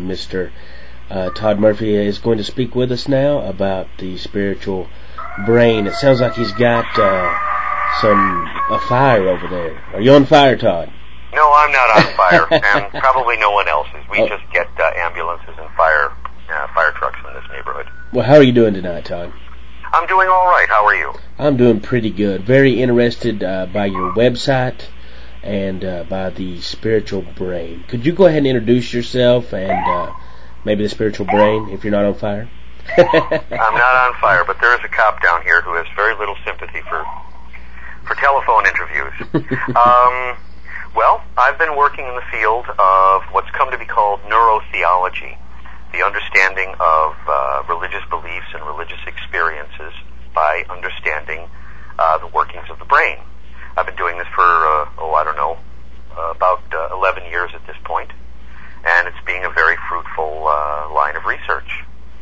Mr. Todd Murphy is going to speak with us now about the spiritual brain. It sounds like he's got a fire over there. Are you on fire, Todd? No, I'm not on fire, and probably no one else is. We just get ambulances and fire trucks in this neighborhood. Well, how are you doing tonight, Todd? I'm doing all right. How are you? I'm doing pretty good. Very interested by your website and by the spiritual brain. Could you go ahead and introduce yourself and maybe the spiritual brain if you're not on fire? I'm not on fire, but there is a cop down here who has very little sympathy for telephone interviews. Well, I've been working in the field of what's come to be called neurotheology, the understanding of religious beliefs and religious experiences by understanding the workings of the brain. I've been doing this for, about 11 years at this point, and it's being a very fruitful line of research.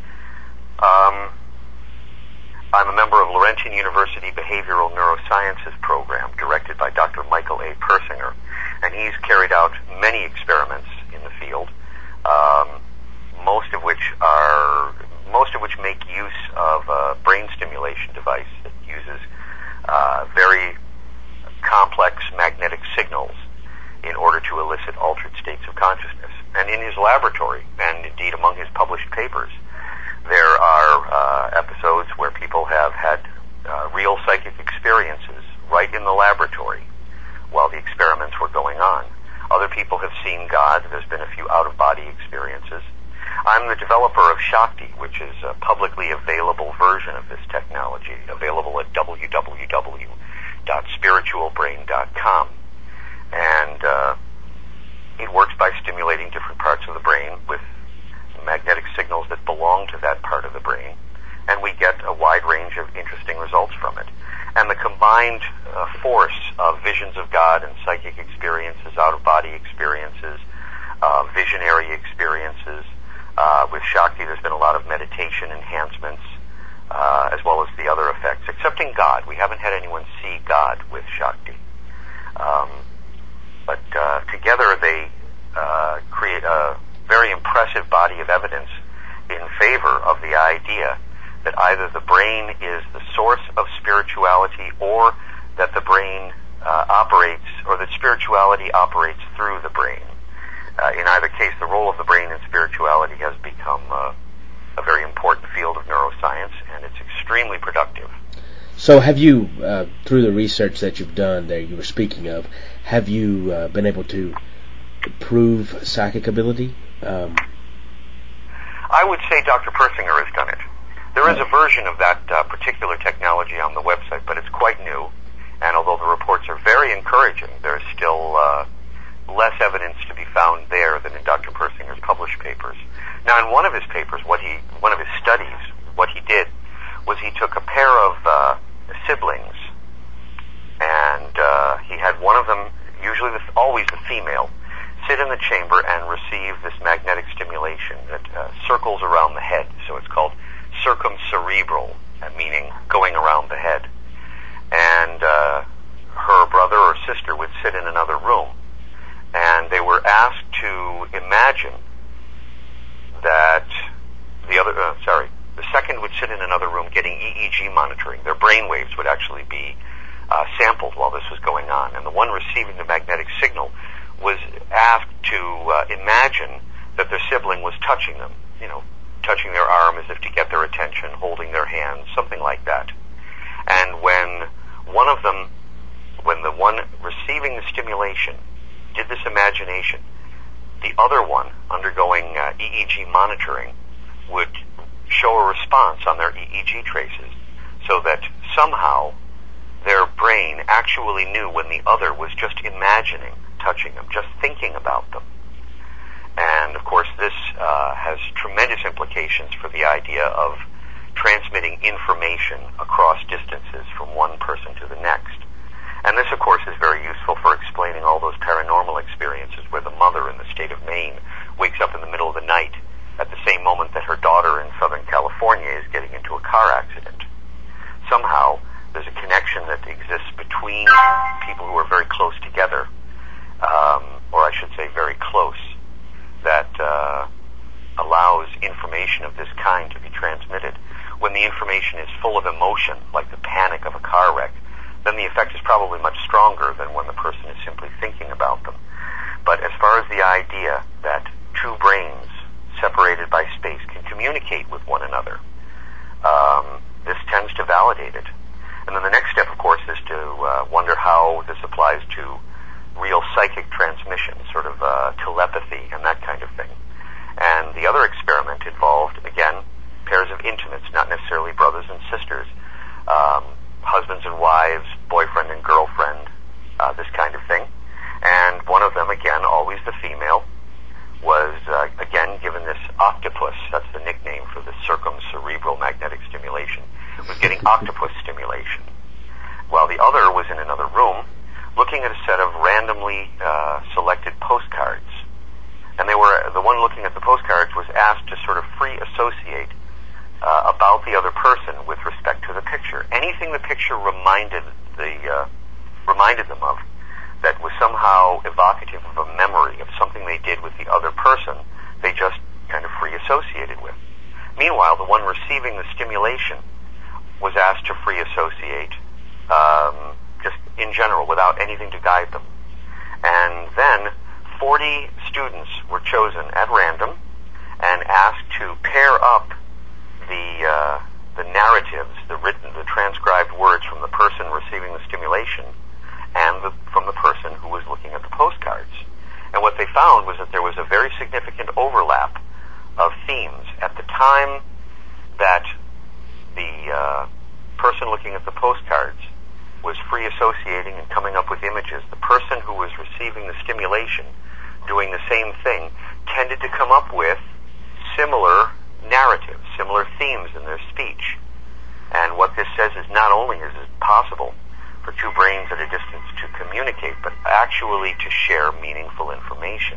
I'm a member of Laurentian University Behavioral Neurosciences program, directed by Dr. Michael A. Persinger, and he's carried out many experiments in the field, most of which make use of a brain stimulation device that uses very complex magnetic signals in order to elicit altered states of consciousness. And in his laboratory, and indeed among his published papers, there are episodes where people have had real psychic experiences right in the laboratory while the experiments were going on. Other people have seen God. There's been a few out-of-body experiences. I'm the developer of Shakti, which is a publicly available version of this technology, available at www.spiritualbrain.com. And it works by stimulating different parts of the brain with magnetic signals that belong to that part of the brain, and we get a wide range of interesting results from it. And the combined force of visions of God and psychic experiences, out-of-body experiences, visionary experiences, with Shakti there's been a lot of meditation enhancements, as well as the other effects, excepting God. We haven't had anyone see God with Shakti. But together they create a very impressive body of evidence in favor of the idea that either the brain is the source of spirituality or that the brain operates, or that spirituality operates through the brain. In either case, the role of the brain in spirituality has become a very important field of neuroscience, and it's extremely productive. So have you, through the research that you've done there you were speaking of, have you been able to prove psychic ability? I would say Dr. Persinger has done it. There is a version of that particular technology on the website, but it's quite new, and although the reports are very encouraging, there's still less evidence to be found there than in Dr. Persinger's published papers. Now, in one of his papers, one of his studies, what he did was he took a pair of siblings, and he had one of them, always the female, sit in the chamber and receive this magnetic stimulation that circles around the head. So it's called circumcerebral, meaning going around the head. And her brother or sister would sit in another room, and they were asked to imagine that the second would sit in another room getting EEG monitoring. Their brain waves would actually be sampled while this was going on, and the one receiving the magnetic signal was asked to imagine that their sibling was touching them, touching their arm as if to get their attention, holding their hand, something like that. And when the one receiving the stimulation did this imagination, the other one, undergoing EEG monitoring, would show a response on their EEG traces, so that somehow their brain actually knew when the other was just imagining touching them, just thinking about them. And of course this has tremendous implications for the idea of transmitting information across distances from one person to the next. And this of course is very useful for explaining all those paranormal experiences where the mother in the state of Maine wakes up in the middle of the night at the same moment that her daughter in Southern California is getting into a car accident. Somehow there's a connection that exists between people who are very close together, or I should say very close, that information of this kind to be transmitted, when the information is full of emotion, like the panic of a car wreck, then the effect is probably much stronger than when the person is simply thinking about them. But as far as the idea that two brains separated by space can communicate with one another, this tends to validate it. And then the next step, of course, is to wonder how this applies to real psychic transmission, sort of telepathy and that kind of thing. And the other experiment involved, again, pairs of intimates, not necessarily brothers and sisters, husbands and wives, boyfriend and girlfriend, this kind of thing. And one of them, again, always the female, was, again, given this octopus, that's the nickname for the circumcerebral magnetic stimulation, was getting octopus stimulation, while the other was in another room looking at a set of randomly selected postcards. And the one looking at the postcards was asked to sort of free associate about the other person with respect to the picture. Anything the picture reminded them of that was somehow evocative of a memory of something they did with the other person, they just kind of free associated with. Meanwhile, the one receiving the stimulation was asked to free associate just in general, without anything to guide them. And then 40 students were chosen at random and asked to pair up the narratives, the transcribed words from the person receiving the stimulation and from the person who was looking at the postcards. And what they found was that there was a very significant overlap of themes. At the time that the person looking at the postcards was free associating and coming up with images, the person who was receiving the stimulation, doing the same thing, tended to come up with similar narratives, similar themes in their speech. And what this says is not only is it possible for two brains at a distance to communicate, but actually to share meaningful information.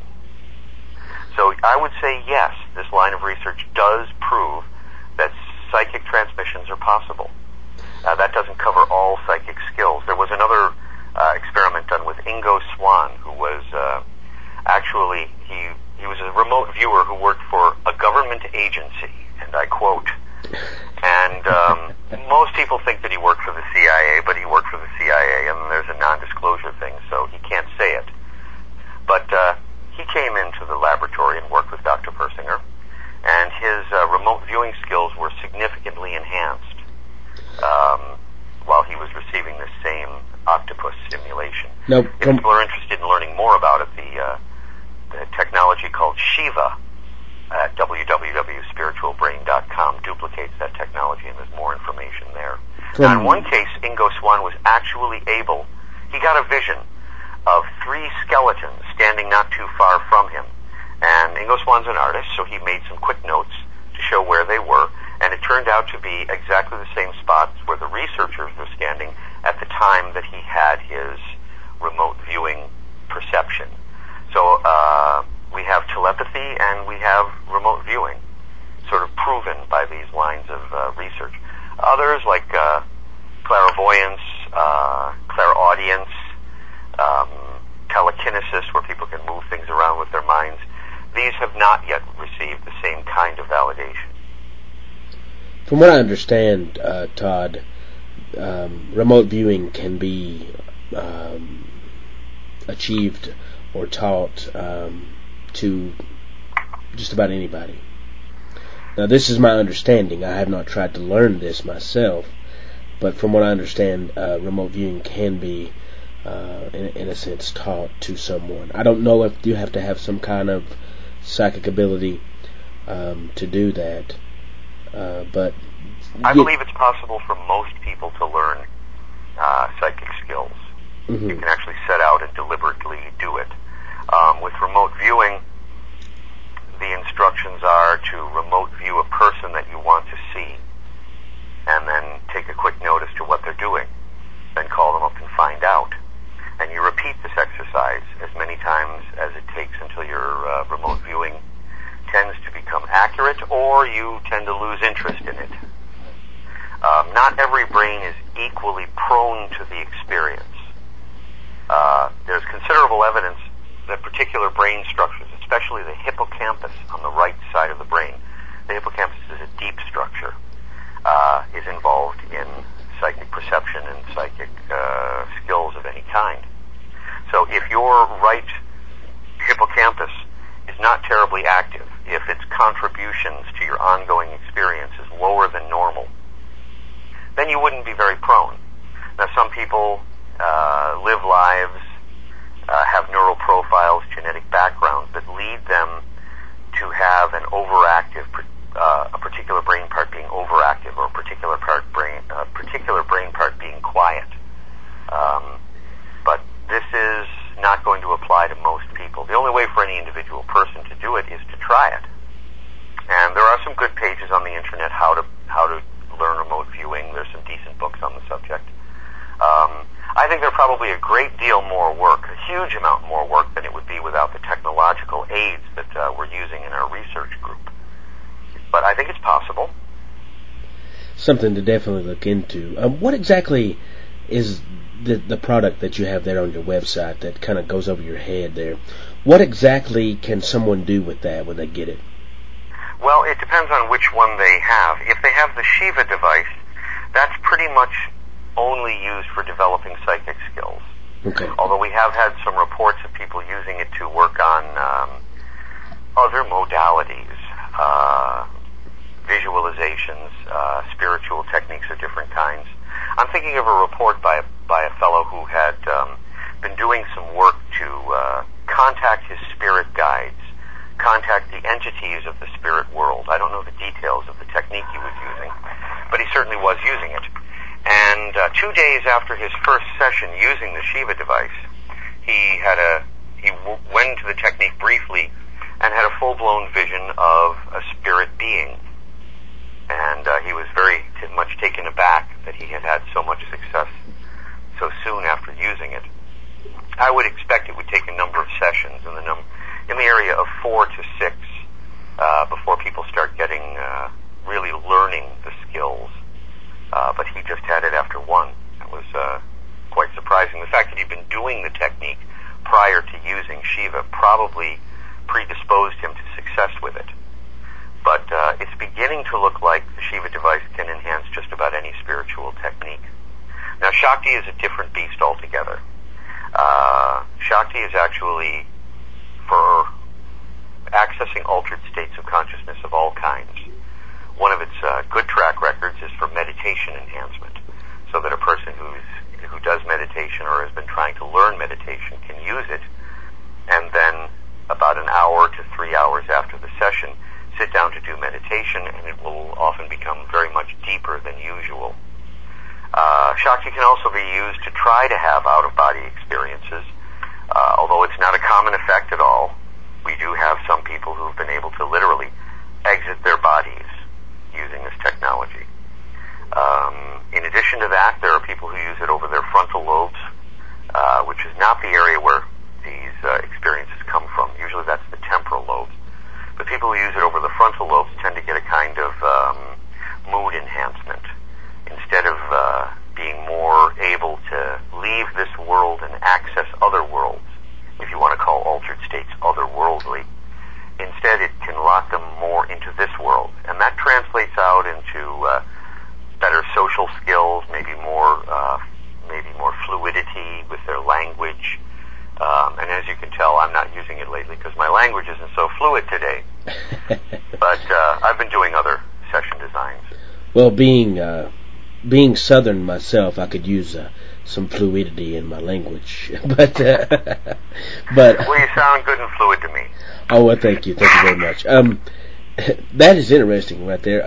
So I would say yes, this line of research does prove that psychic transmissions are possible. That doesn't cover all psychic skills. There was another experiment done with Ingo Swann, who was actually, he was a remote viewer who worked for a government agency, and I quote, and most people think that he worked for the CIA, but he worked for the CIA, and there's a non-disclosure thing, so he can't say it. But he came into the laboratory and worked with Dr. Persinger, and his remote viewing skills were significantly enhanced while he was receiving this same octopus simulation. Now, if people are interested in learning more about it, the technology called Shiva at www.spiritualbrain.com duplicates that technology, and there's more information there. Now, in one case, Ingo Swann was actually able, he got a vision of 3 skeletons standing not too far from him. And Ingo Swann's an artist, so he made some quick notes to show where they were, and it turned out to be exactly the same spots where the researchers were standing at the time that he had his remote viewing perception. So we have telepathy and we have remote viewing, sort of proven by these lines of research. Others, like clairvoyance, clairaudience, telekinesis, where people can move things around with their minds, these have not yet received the same kind of validation. From what I understand, Todd, remote viewing can be achieved or taught to just about anybody. Now, this is my understanding. I have not tried to learn this myself, but from what I understand, remote viewing can be, in a sense, taught to someone. I don't know if you have to have some kind of psychic ability to do that, but I believe it's possible for most people to learn psychic skills. Mm-hmm. You can actually set out and deliberately do it. With remote viewing, the instructions are to remote view a person that you want to see, and then take a quick note as to what they're doing. Then call them up and find out. And you repeat this exercise as many times as it takes until your remote viewing tends to become accurate, or you tend to lose interest in it. Not every brain is equally prone to the experience. There's considerable evidence that particular brain structures, especially the hippocampus on the right side of the brain, the hippocampus contributions to your ongoing experience is lower than normal, then you wouldn't be very prone. Now, some people live lives, have neural profiles, genetic backgrounds that lead them to have an overactive, a particular brain part being overactive, or a particular brain part being quiet. But this is not going to apply to most people. The only way for any individual person to do it is to try it. And there are some good pages on the internet how to learn remote viewing. There's some decent books on the subject. I think they're probably a great deal more work, a huge amount more work than it would be without the technological aids that we're using in our research group. But I think it's possible. Something to definitely look into. What exactly is the product that you have there on your website that kind of goes over your head there? What exactly can someone do with that when they get it? Well, it depends on which one they have. If they have the Shiva device, that's pretty much only used for developing psychic skills. Okay. Although we have had some reports of people using it to work on other modalities, visualizations, spiritual techniques of different kinds. I'm thinking of a report by a fellow who had been doing some work to contact his spirit guides, contact the entities of the spirit world. I don't know the details of the technique he was using, but he certainly was using it. And 2 days after his first session using the Shiva device, he went into the technique briefly and had a full-blown vision of a spirit being. And he was very much taken aback that he had had so much success so soon after using it. I would expect it would take a number of sessions in the area of 4 to 6 before people start getting really learning the skills. But he just had it after one. It was quite surprising. The fact that he'd been doing the technique prior to using Shiva probably predisposed him to success with it. But it's beginning to look like the Shiva device can enhance just about any spiritual technique. Now, Shakti is a different beast altogether. Shakti is actually for accessing altered states of consciousness of all kinds. One of its good track records is for meditation enhancement, so that a person who does meditation or has been trying to learn meditation can use it, and then about an hour to 3 hours after the session, sit down to do meditation, and it will often become very much deeper than usual. Shakti can also be used to try to have out-of-body experiences, although it's not a common effect at all. We do have some people who've been able to literally exit their bodies using this technology. In addition to that, there are people who use it over their frontal lobes, which is not the area where these experiences come from. Usually that's the temporal lobes. But people who use it over the frontal lobes tend to get a kind of mood enhancement. Instead of being more able to leave this world and access other worlds, if you want to call altered states otherworldly, instead it can lock them more into this world. And that translates out into better social skills, maybe more fluidity with their language. And as you can tell, I'm not using it lately because my language isn't so fluid today. But I've been doing other session designs. Well, being Southern myself, I could use some fluidity in my language. But well, you sound good and fluid to me. Oh, well, thank you very much. That is interesting right there.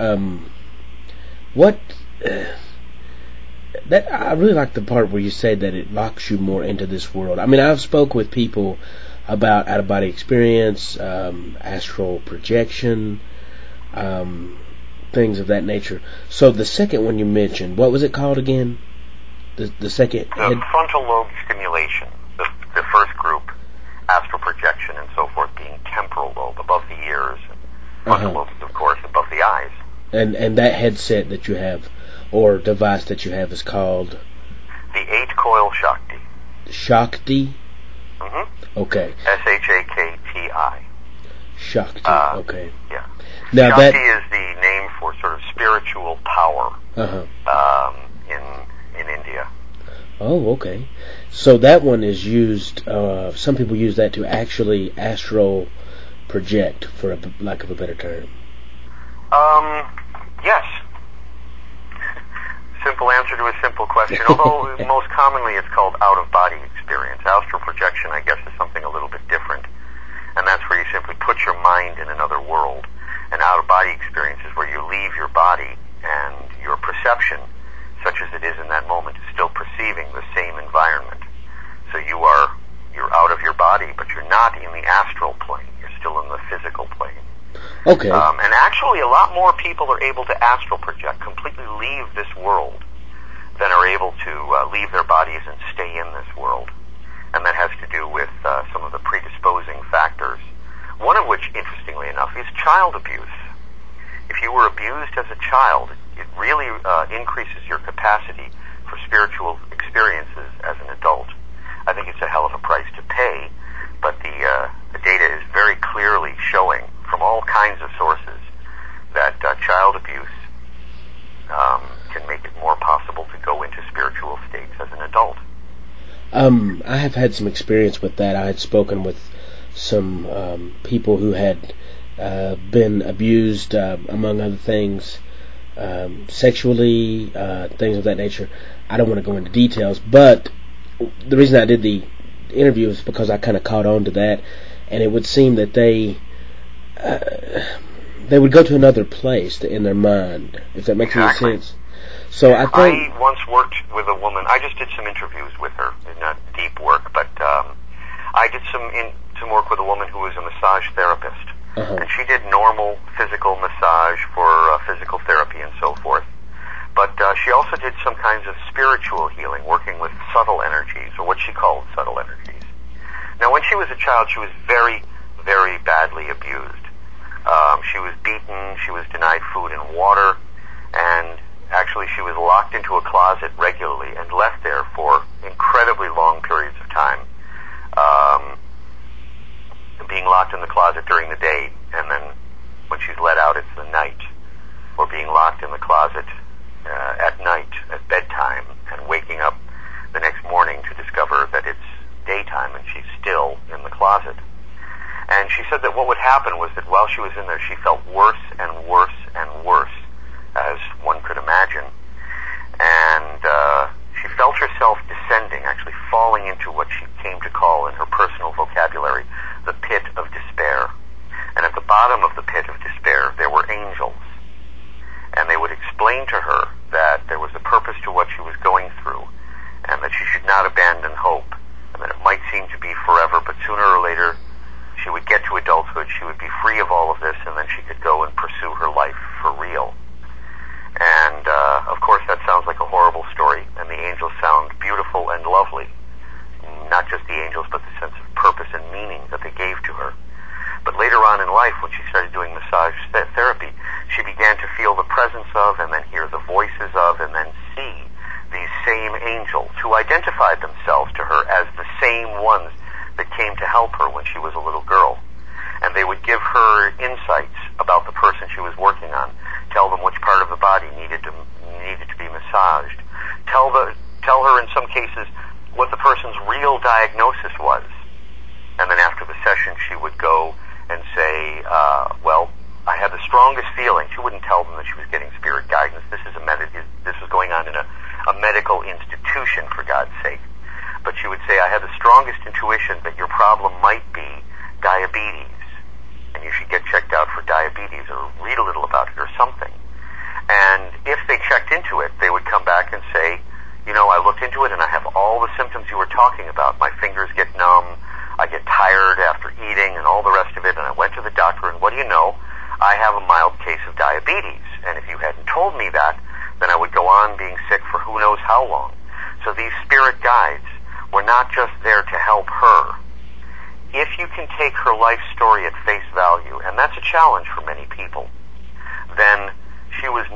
That I really like the part where you say that it locks you more into this world. I mean, I've spoke with people about out-of-body experience, astral projection, things of that nature. So the second one you mentioned, what was it called again? The second? The frontal lobe stimulation. The first group, astral projection and so forth, being temporal lobe, above the ears. Frontal lobes, of course, above the eyes. And that headset that you have, or device that you have, is called? The 8-coil Shakti. Shakti? Mm-hmm. Okay. Shakti. Shakti, okay. Yeah. Now Shakti is the name for sort of spiritual power in India. Oh, okay. So that one is used, some people use that to actually astral project, for a lack of a better term? Yes. Simple answer to a simple question, although most commonly it's called out-of-body experience. Astral projection, I guess, is something a little bit different, and that's where you simply put your mind in another world. An out-of-body experience is where you leave your body, and your perception, such as it is in that moment, is still perceiving the same environment. So you're out of your body, but you're not in the astral plane. You're still in the physical plane. Okay. And actually, a lot more people are able to astral project, completely leave this world, than are able to leave their bodies and stay in this world. And that has to do with some of the predisposing factors, one of which, interestingly enough, is child abuse. If you were abused as a child, it really increases your capacity for spiritual experiences as an adult. I think it's a hell of a price to pay, but the data is very clearly showing from all kinds of sources that child abuse can make it more possible to go into spiritual states as an adult. I have had some experience with that. I had spoken with some people who had been abused, among other things, sexually, things of that nature. I don't want to go into details, but the reason I did the interview is because I kind of caught on to that, and it would seem that they would go to another place in their mind, if that makes any sense. So I think I once worked with a woman. I just did some interviews with her, not deep work, but I did some work with a woman who was a massage therapist, and she did normal physical massage for physical therapy and so forth. But she also did some kinds of spiritual healing, working with subtle energies, or what she called subtle energies. Now, when she was a child, she was very, very badly abused. She was beaten, she was denied food and water, and actually she was locked into a closet regularly and left there for incredibly long periods of time. Being locked in the closet during the day, and then when she's let out, it's the night. Or being locked in the closet at night, at bedtime, and waking up the next morning to discover that it's daytime and she's still in the closet. And she said that what would happen was that while she was in there, she felt worse and worse and worse, as one could imagine. And she felt herself descending, actually falling into what she came to call in her personal vocabulary, the pit of despair. And at the bottom of the pit of despair, there were angels. And they would explain to her that there was a purpose to what she was going through, and that she should not abandon hope, and that it might seem to be forever, but sooner or later she would get to adulthood, she would be free of all of this, and then she could go and pursue her life for real. And of course that sounds like a horrible story, and the angels sound beautiful and lovely. Not just the angels, but the sense of purpose and meaning that they gave to her. But later on in life, when she started doing massage therapy, she began to feel the presence of, and then hear the voices of, and then see these same angels who identified themselves to her as the same ones that came to help her when she was a little girl. And they would give her insights about the person she was working on, tell them which part of the body needed to be massaged, tell her in some cases what the person's real diagnosis was. And then after the session, she would go and say, well, I had the strongest feeling. She wouldn't tell them that she was getting spirit guidance. This was going on in a medical institution, for God's sake. But she would say, I had the strongest intuition that your problem might be diabetes, and you should get checked out for diabetes, or read a little about it, or something. And if they checked into it, they would come back and say, I looked into it and I have all the symptoms you were talking about. My fingers get numb, I get tired after eating, and all the rest of it, and I went to the doctor, and what do you know? I have a mild case of diabetes, and if you hadn't told me that, then I would go on being sick for who knows how long. So these spirit guides were not just there to help her. If you can take her life story at face value, and that's a challenge for many people, then she was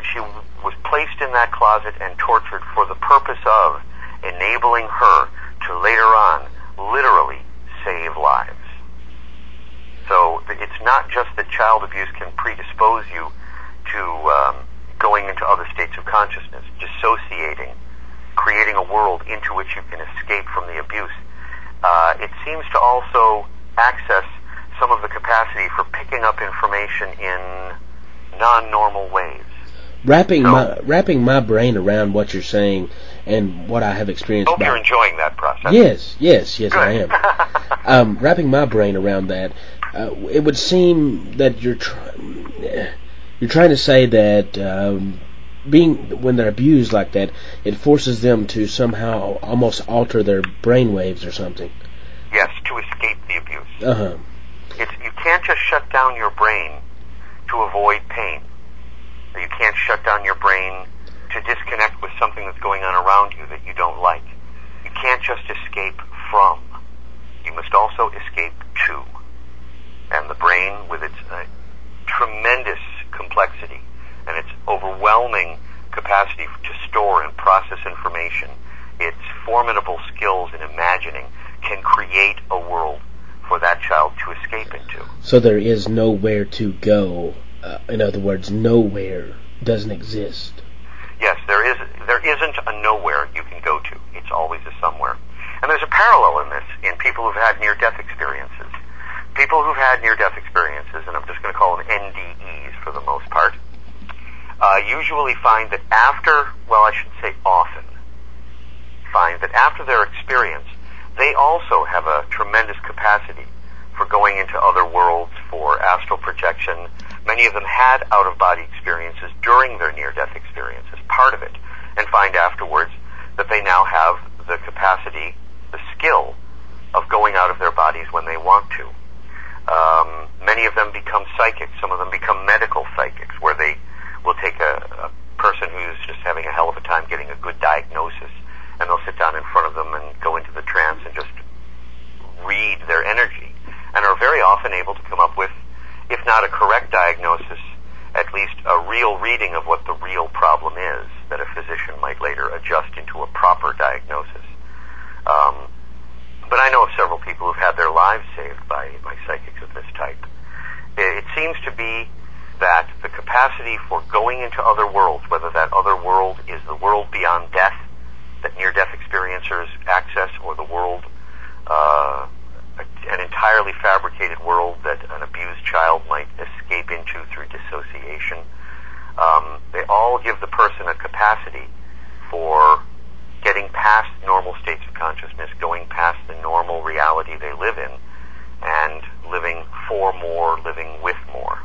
placed in that closet and tortured for the purpose of enabling her to later on literally save lives. So it's not just that child abuse can predispose you to going into other states of consciousness, dissociating, creating a world into which you can escape from the abuse. It seems to also access some of the capacity for picking up information in non-normal ways. Wrapping my brain around what you're saying and what I have experienced. Hope you're enjoying that process. Yes, Good. I am. Wrapping my brain around that, it would seem that you're trying to say that when they're abused like that, it forces them to somehow almost alter their brain waves or something. Yes, to escape the abuse. Uh-huh. You can't just shut down your brain to avoid pain. You can't shut down your brain to disconnect with something that's going on around you that you don't like. You can't just escape from. You must also escape to. And the brain, with its tremendous complexity and its overwhelming capacity to store and process information, its formidable skills in imagining, can create a world for that child to escape into. So there is nowhere to go. In other words, nowhere doesn't exist. Yes, there isn't a nowhere you can go to. It's always a somewhere. And there's a parallel in this in people who've had near-death experiences. People who've had near-death experiences, and I'm just going to call them NDEs for the most part, usually find that often find that after their experience, they also have a tremendous capacity for going into other worlds, for astral projection. Many of them had out-of-body experiences during their near-death experience as part of it, and find afterwards that they now have the capacity, the skill, of going out of their bodies when they want to. Many of them become psychics. Some of them become medical psychics, where they will take a person who's just having a hell of a time getting a good diagnosis, and they'll sit down in front of them and go into the trance and just read their energy, and are very often able to come up with, if not a correct diagnosis, at least a real reading of what the real problem is, that a physician might later adjust into a proper diagnosis. But I know of several people who've had their lives saved by psychics of this type. It seems to be that the capacity for going into other worlds, whether that other world is the world beyond death that near-death experiencers access, or the world, an entirely fabricated world that an abused child might escape into through dissociation, they all give the person a capacity for getting past normal states of consciousness, going past the normal reality they live in, and living for more, living with more.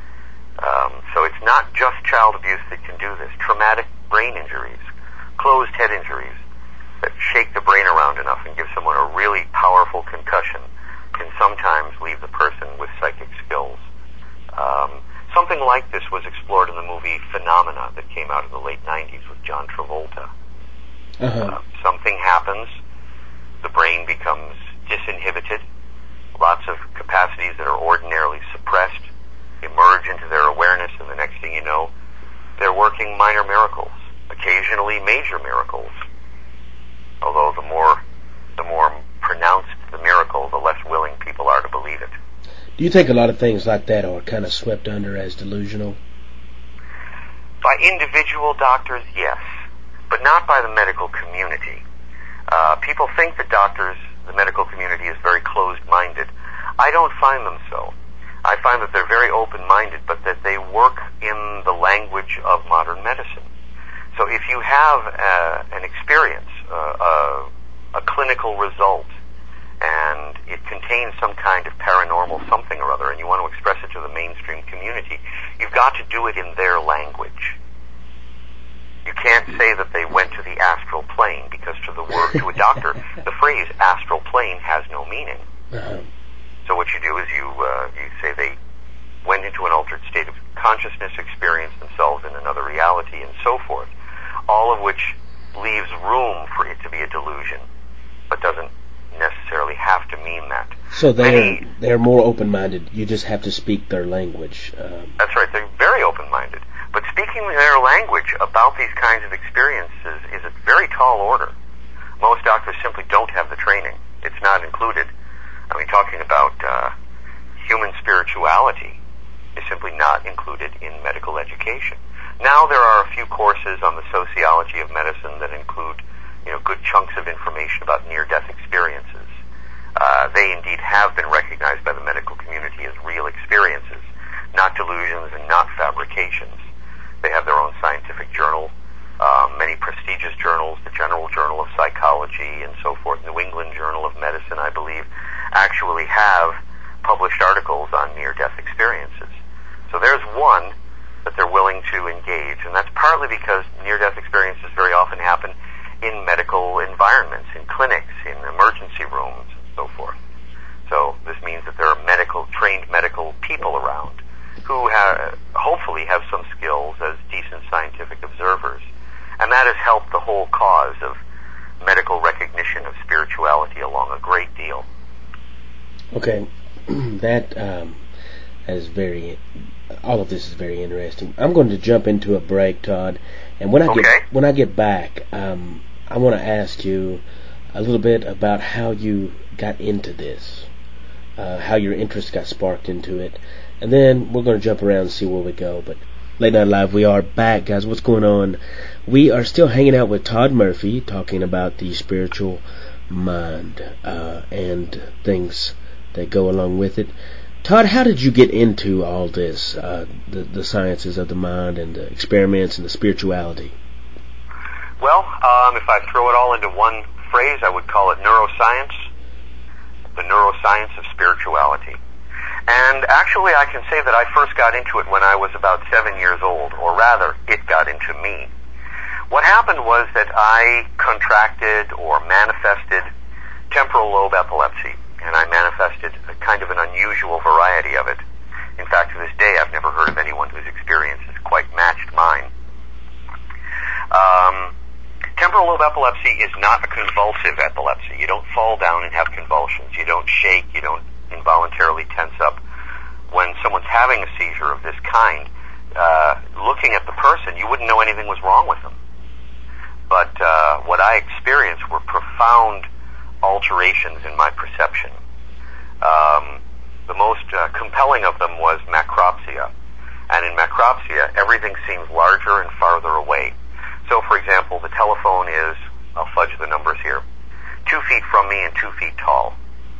So it's not just child abuse that can do this. Traumatic brain injuries, closed head injuries that shake the brain around enough and give someone a really powerful concussion can sometimes leave the person with psychic skills. Something like this was explored in the movie Phenomena that came out in the late 90s with John Travolta. Uh-huh. Something happens, the brain becomes disinhibited, lots of capacities that are ordinarily suppressed emerge into their awareness, and the next thing you know, they're working minor miracles, occasionally major miracles. Although the more pronounced the miracle, the less willing people are to believe it. Do you think a lot of things like that are kind of swept under as delusional? By individual doctors, yes, but not by the medical community. People think that doctors, the medical community, is very closed-minded. I don't find them so. I find that they're very open-minded, but that they work in the language of modern medicine. So if you have an experience, a clinical result, and it contains some kind of paranormal something or other, and you want to express it to the mainstream community, you've got to do it in their language. You can't say that they went to the astral plane, because to a doctor, the phrase astral plane has no meaning. Uh-huh. So what you do is you say they went into an altered state of consciousness, experienced themselves in another reality, and so forth, all of which leaves room for it to be a delusion, but doesn't necessarily have to mean that. So they're more open-minded. You just have to speak their language. That's right. They're very open-minded. But speaking their language about these kinds of experiences is a very tall order. Most doctors simply don't have the training. It's not included. I mean, talking about human spirituality is simply not included in medical education. Now there are a few courses on the sociology of medicine that include, good chunks of information about near-death experiences. They indeed have been recognized by the medical community as real experiences, not delusions and not fabrications. They have their own scientific journal, many prestigious journals, the General Journal of Psychology and so forth, New England Journal of Medicine, I believe, actually have published articles on near-death experiences. So there's one that they're willing to engage, and that's partly because near-death experiences very often happen in medical environments, in clinics, in emergency rooms, and so forth. So this means that there are trained medical people around who hopefully have some skills as decent scientific observers. And that has helped the whole cause of medical recognition of spirituality along a great deal. Okay, that all of this is very interesting. I'm going to jump into a break, Todd, and when I get back, I want to ask you a little bit about how you got into this, how your interest got sparked into it, and then we're going to jump around and see where we go. But Late Night Live, we are back, guys. What's going on? We are still hanging out with Todd Murphy, talking about the spiritual mind and things that go along with it. Todd, how did you get into all this, the sciences of the mind and the experiments and the spirituality? Well, if I throw it all into one phrase, I would call it neuroscience, the neuroscience of spirituality. And actually, I can say that I first got into it when I was about 7 years old, or rather, it got into me. What happened was that I contracted or manifested temporal lobe epilepsy, and I manifested a kind of an unusual variety of it. In fact, to this day, I've never heard of anyone whose experience has quite matched mine. Temporal lobe epilepsy is not a convulsive epilepsy. You don't fall down and have convulsions. You don't shake. You don't involuntarily tense up. When someone's having a seizure of this kind, looking at the person, you wouldn't know anything was wrong with them. But what I experienced were profound alterations in my perception. The most compelling of them was macropsia. And in macropsia, everything seems larger and farther away. So, for example, the telephone is, I'll fudge the numbers here, 2 feet from me and 2 feet tall.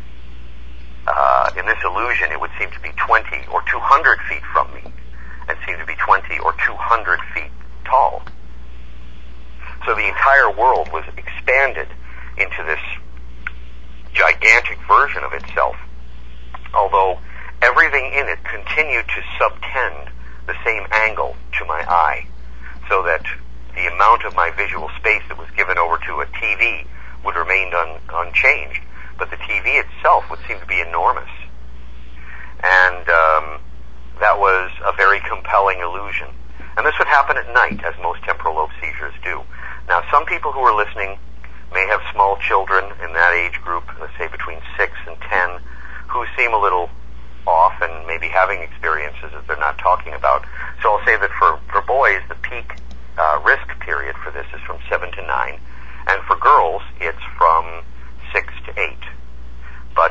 In this illusion, it would seem to be 20 or 200 feet from me and seem to be 20 or 200 feet tall. So the entire world was expanded into this gigantic version of itself, although everything in it continued to subtend the same angle to my eye, so that the amount of my visual space that was given over to a TV would remain unchanged, but the TV itself would seem to be enormous. And that was a very compelling illusion. And this would happen at night, as most temporal lobe seizures do. Now, some people who are listening may have small children in that age group, let's say between 6 and 10, who seem a little off and maybe having experiences that they're not talking about. So I'll say that for boys, the peak risk period for this is from 7 to 9, and for girls, it's from 6 to 8. But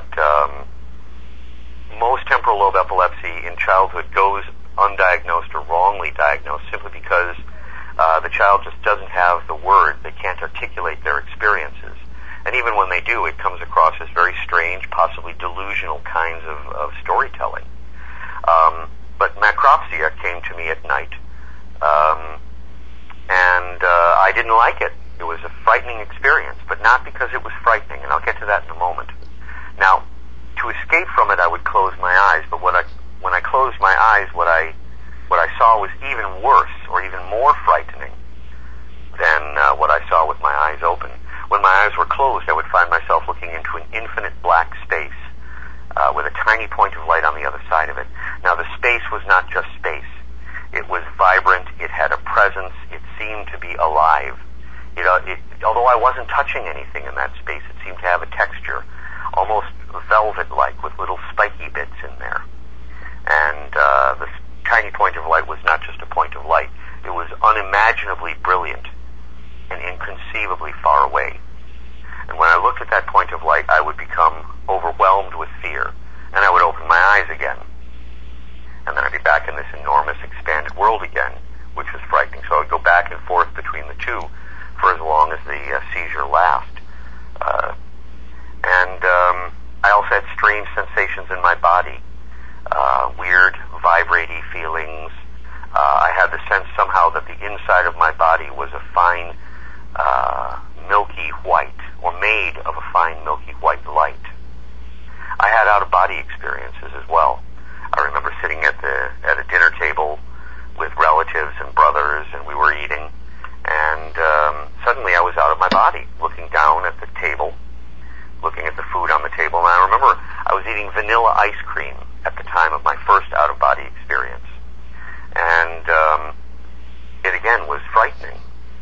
most temporal lobe epilepsy in childhood goes undiagnosed or wrongly diagnosed simply because the child just doesn't have the words. They can't articulate their experiences. And even when they do, it comes across as very strange, possibly delusional kinds of storytelling. But macropsia came to me at night, and I didn't like it. It was a frightening experience, but not because it was frightening, and I'll get to that in a moment. Now, to escape from it, I would close my eyes, but when I closed my eyes, what I saw was even worse, or even more frightening than what I saw with my eyes open. When my eyes were closed, I would find myself looking into an infinite black space with a tiny point of light on the other side of it. Now, the space was not just space. It was vibrant. It had a presence. It seemed to be alive. Although I wasn't touching anything in that space, it seemed to have a texture, almost velvet-like, with little spiky bits in there. And the tiny point of light was not just a point of light. It was unimaginably brilliant and inconceivably far away. And when I looked at that point of light, I would become overwhelmed with fear, and I would open my eyes again. And then I'd be back in this enormous, expanded world again, which was frightening. So I would go back and forth between the two for as long as the seizure lasted. strange sensations in my body, weird vibrating feelings. I had the sense somehow that the inside of my body was a fine milky white, or made of a fine milky white light. I had out-of-body experiences as well. I remember sitting at a dinner table with relatives and brothers, and we were eating, and suddenly I was out of my body, looking down at the table, looking at the food on the table, and I remember I was eating vanilla ice cream at the time of my first out-of-body experience. And it again was frightening.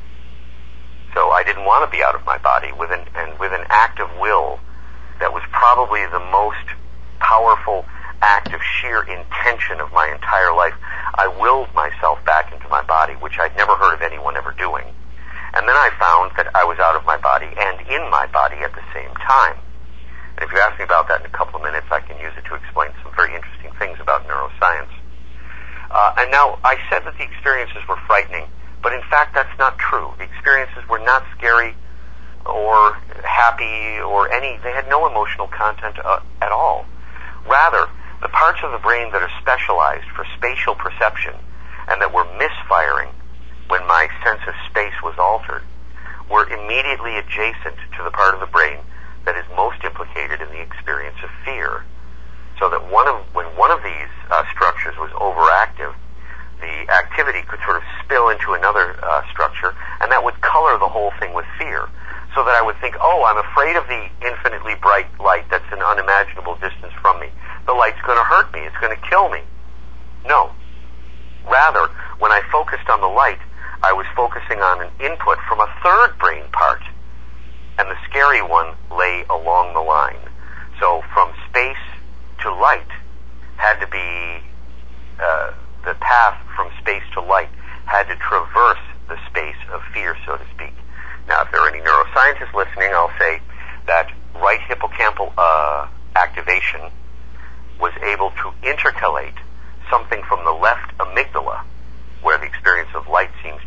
So I didn't want to be out of my body, with an act of will that was probably the most powerful act of sheer intention of my entire life. I willed myself back into my body, which I'd never heard of anyone ever doing. And then I found that I was out of my body and in my body at the same time. And if you ask me about that in a couple of minutes, I can use it to explain some very interesting things about neuroscience. And now, I said that the experiences were frightening, but in fact that's not true. The experiences were not scary or happy or they had no emotional content at all. Rather, the parts of the brain that are specialized for spatial perception and that were misfiring when my sense of space was altered were immediately adjacent to the part of the brain that is most implicated in the experience of fear. So that when one of these structures was overactive, the activity could sort of spill into another structure, and that would color the whole thing with fear. So that I would think, oh, I'm afraid of the infinitely bright light that's an unimaginable distance from me. The light's going to hurt me. It's going to kill me. No. Rather, when I focused on the light, I was focusing on an input from a third brain part, and the scary one lay along the line. So from space to light had to be, the path from space to light had to traverse the space of fear, so to speak. Now, if there are any neuroscientists listening, I'll say that right hippocampal activation was able to intercalate something from the left amygdala, where the experience of light seems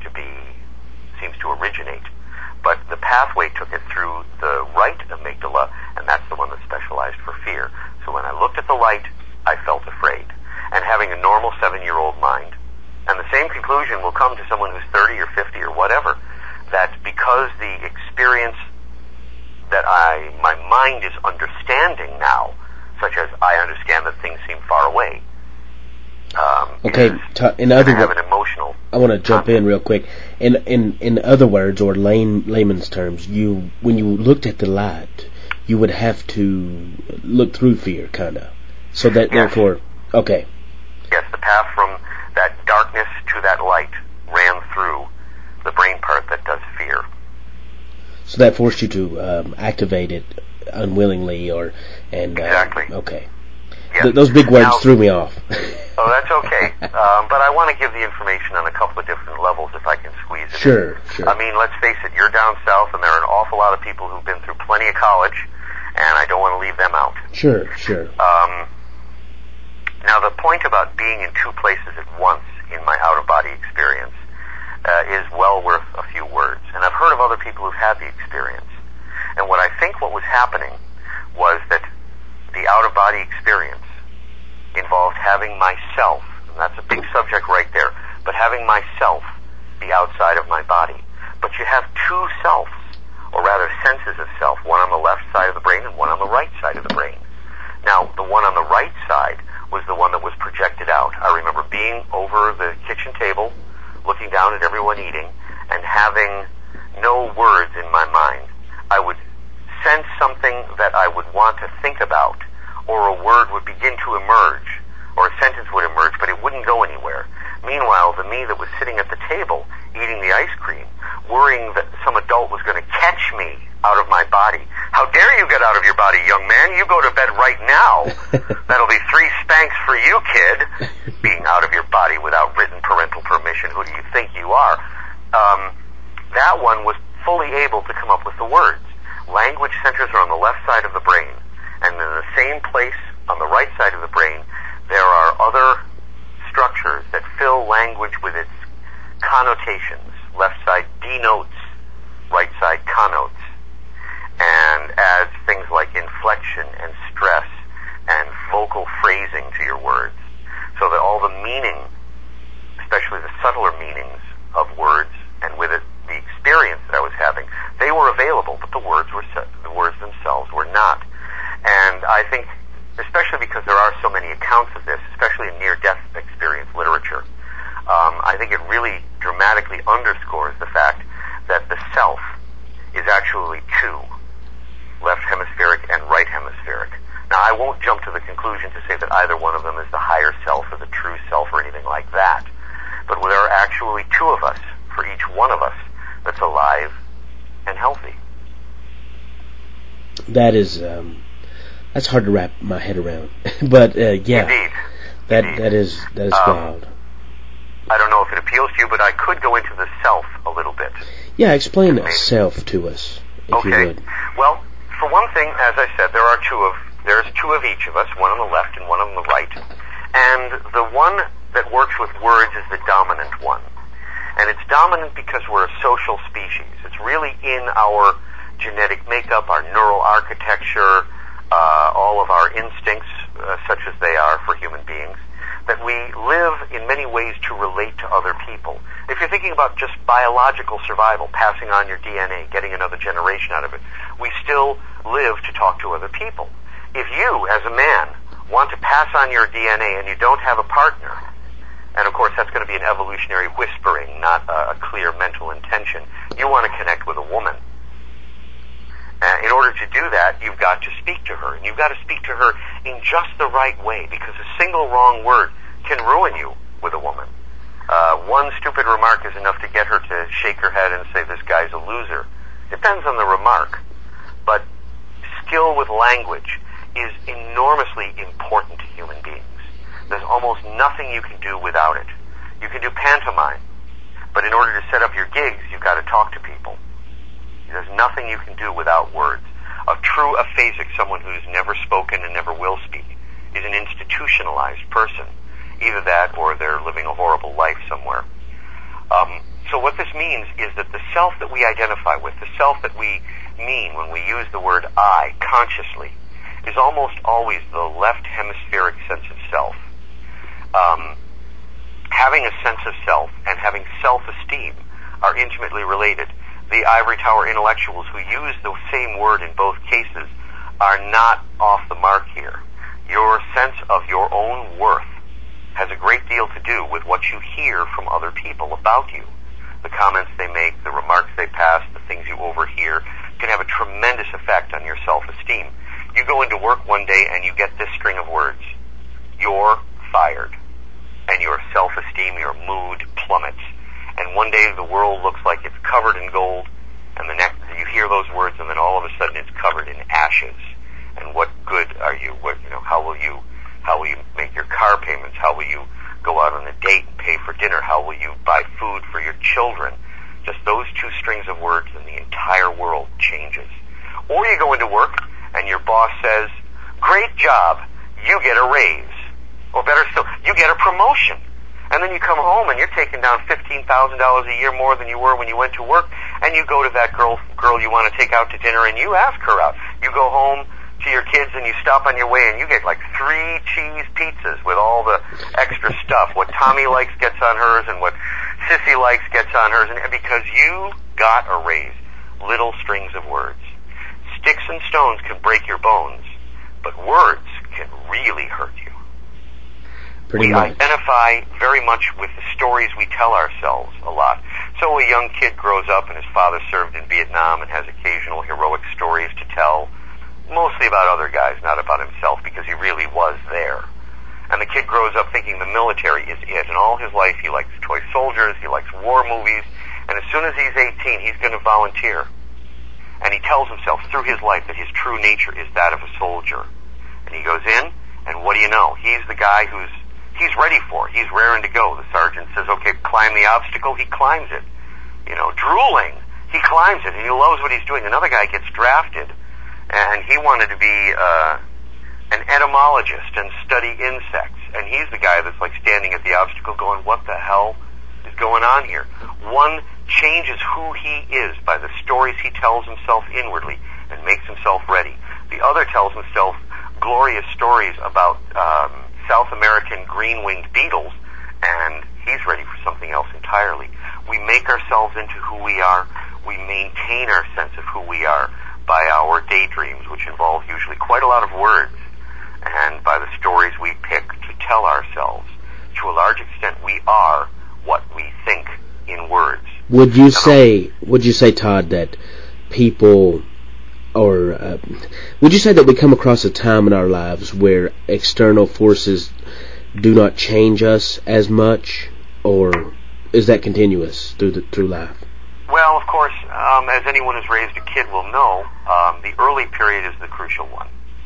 to originate. But the pathway took it through the right amygdala, and that's the one that's specialized for fear. So when I looked at the light, I felt afraid. And having a normal 7-year-old mind, and the same conclusion will come to someone who's 30 or 50 or whatever, that because the experience that my mind is understanding now, such as I understand that things seem far away, in other have an emotional. I want to jump in real quick. In other words, or layman's terms, when you looked at the light, you would have to look through fear, kind of. So that therefore, okay. Yes, the path from that darkness to that light ran through the brain part that does fear. So that forced you to activate it unwillingly, exactly. Okay. Yes. Those big words threw me off. Oh, that's okay. But I want to give the information on a couple of different levels if I can squeeze it in. Sure. I mean, let's face it, you're down south, and there are an awful lot of people who've been through plenty of college, and I don't want to leave them out. Sure. Now, the point about being in two places at once in my out-of-body experience is well worth a few words. And I've heard of other people who've had the experience. And what I think what was happening was that the out-of-body experience involved having myself, and that's a big subject right there, but having myself be outside of my body. But you have two selves, or rather senses of self, one on the left side of the brain and one on the right side of the brain. Now, the one on the right side was the one that was projected out. I remember being over the kitchen table, looking down at everyone eating, and having no words in my mind. I would sense something that I would want to think about, or a word would begin to emerge, or a sentence would emerge, but it wouldn't go anywhere. Meanwhile, the me that was sitting at the table, eating the ice cream, worrying that some adult was going to catch me out of my body. How dare you get out of your body, young man? You go to bed right now. That'll be 3 spanks for you, kid. Being out of your body without written parental permission. Who do you think you are? That one was fully able to come up with the words. Language centers are on the left side of the brain. And in the same place on the right side of the brain, there are other structures that fill language with its connotations. Left side denotes, right side connotes, and adds things like inflection and stress vocal phrasing to your words, so that all the meaning, especially the subtler meanings of words, and with it the experience that I was having, they were available, but the words themselves were not. And I think, especially because there are so many accounts of this, especially in near-death experience literature, I think it really dramatically underscores the fact that the self is actually two, left hemispheric and right hemispheric. Now, I won't jump to the conclusion to say that either one of them is the higher self or the true self or anything like that. But there are actually two of us, for each one of us, that's alive and healthy. That is, that's hard to wrap my head around. But, yeah. Indeed. That is wild. I don't know if it appeals to you, but I could go into the self a little bit. Yeah, explain self to us, if you would. Well, for one thing, as I said, there's two of each of us, one on the left and one on the right. And the one that works with words is the dominant one. And it's dominant because we're a social species. It's really in our genetic makeup, our neural architecture, all of our instincts, such as they are for human beings, that we live in many ways to relate to other people. If you're thinking about just biological survival, passing on your DNA, getting another generation out of it, we still live to talk to other people. If you, as a man, want to pass on your DNA and you don't have a partner, and of course that's going to be an evolutionary whispering, not a clear mental intention, you want to connect with a woman. In order to do that, you've got to speak to her, and you've got to speak to her in just the right way, because a single wrong word can ruin you with a woman. One stupid remark is enough to get her to shake her head and say, this guy's a loser. Depends on the remark. But skill with language is enormously important to human beings. There's almost nothing you can do without it. You can do pantomime, but in order to set up your gigs, you've got to talk to people. There's nothing you can do without words. A true aphasic, someone who's never spoken and never will speak, is an institutionalized person. Either that or they're living a horrible life somewhere. So what this means is that the self that we identify with, the self that we mean when we use the word I consciously, is almost always the left hemispheric sense of self. Having a sense of self and having self-esteem are intimately related. The ivory tower intellectuals who use the same word in both cases are not off the mark here. Your sense of your own worth has a great deal to do with what you hear from other people about you. The comments they make, the remarks they pass, the things you overhear can have a tremendous effect on your self-esteem. You go into work one day and you get this string of words. You're fired. And your self-esteem, your mood plummets. And one day the world looks like it's covered in gold, and the next you hear those words, and then all of a sudden it's covered in ashes. And what good are you? How will you make your car payments? How will you go out on a date and pay for dinner? How will you buy food for your children? Just those two strings of words, and the entire world changes. Or you go into work and your boss says, "Great job, you get a raise," or better still, you get a promotion. And then you come home and you're taking down $15,000 a year more than you were when you went to work, and you go to that girl you want to take out to dinner and you ask her out. You go home to your kids and you stop on your way and you get like 3 cheese pizzas with all the extra stuff. What Tommy likes gets on hers, and what Sissy likes gets on hers, and because you got a raise. Little strings of words. Sticks and stones can break your bones, but words can really hurt you. We identify very much with the stories we tell ourselves a lot. So a young kid grows up and his father served in Vietnam and has occasional heroic stories to tell, mostly about other guys, not about himself, because he really was there. And the kid grows up thinking the military is it, and all his life he likes toy soldiers, he likes war movies, and as soon as he's 18, he's going to volunteer. And he tells himself through his life that his true nature is that of a soldier. And he goes in, and what do you know? He's the guy he's ready for. He's raring to go. The sergeant says, okay, climb the obstacle. He climbs it. Drooling. He climbs it, and he loves what he's doing. Another guy gets drafted, and he wanted to be an entomologist and study insects. And he's the guy that's like standing at the obstacle going, what the hell is going on here? One changes who he is by the stories he tells himself inwardly and makes himself ready. The other tells himself glorious stories about South American green-winged beetles, and he's ready for something else entirely. We make ourselves into who we are. We maintain our sense of who we are by our daydreams, which involve usually quite a lot of words, and by the stories we pick to tell ourselves. To a large extent, we are what we think in words. Would you say, Todd, that people, or would you say that we come across a time in our lives where external forces do not change us as much, or is that continuous through life? Well, of course, as anyone who's raised a kid will know, the early period is the crucial one.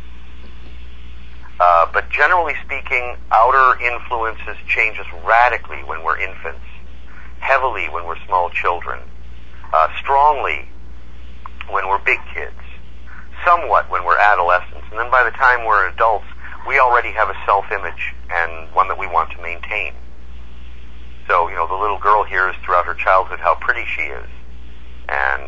But generally speaking, outer influences change us radically when we're infants, heavily when we're small children, strongly when we're big kids, somewhat when we're adolescents, and then by the time we're adults, we already have a self-image and one that we want to maintain. So, the little girl hears throughout her childhood how pretty she is, and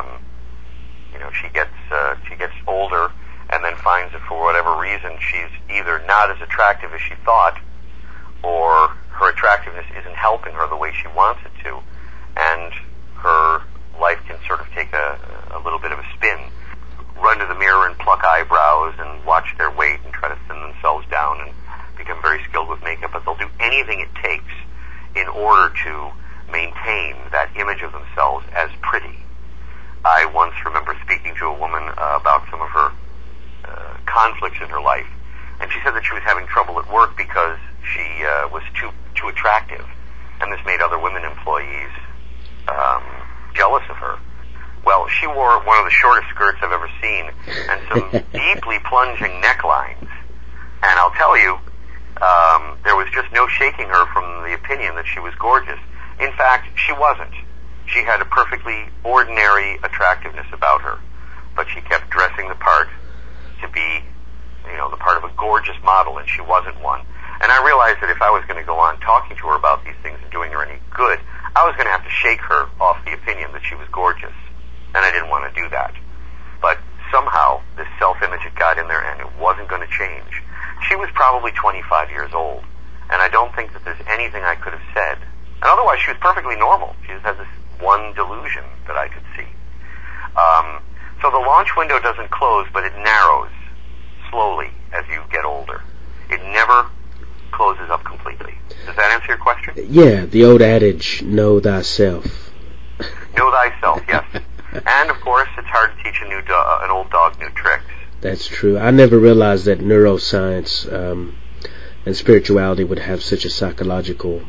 she gets older, and then finds that for whatever reason she's either not as attractive as she thought, or her attractiveness isn't helping her the way she wants it to, and her life can sort of take a little bit of a spin. Run to the mirror and pluck eyebrows and watch their weight and try to thin themselves down and become very skilled with makeup, but they'll do anything it takes in order to maintain that image of themselves as pretty. I once remember speaking to a woman about some of her conflicts in her life, and she said that she was having trouble at work because she was too attractive, and this made other women employees jealous of her. Well, she wore one of the shortest skirts I've ever seen, and some deeply plunging necklines, and I'll tell you, there was just no shaking her from the opinion that she was gorgeous. In fact, she wasn't. She had a perfectly ordinary attractiveness about her, but she kept dressing the part to be, the part of a gorgeous model, and she wasn't one. And I realized that if I was going to go on talking to her about these things and doing her any good, I was going to have to shake her off the opinion that she was gorgeous, and I didn't want to do that. But somehow, this self-image had got in there, and it wasn't going to change. She was probably 25 years old, and I don't think that there's anything I could have said. And otherwise, she was perfectly normal. She just had this one delusion that I could see. So the launch window doesn't close, but it narrows slowly as you get older. It never closes up completely. Does that answer your question? Yeah, the old adage, know thyself. Know thyself, yes. And, of course, it's hard to teach an old dog new tricks. That's true. I never realized that neuroscience and spirituality would have such a psychological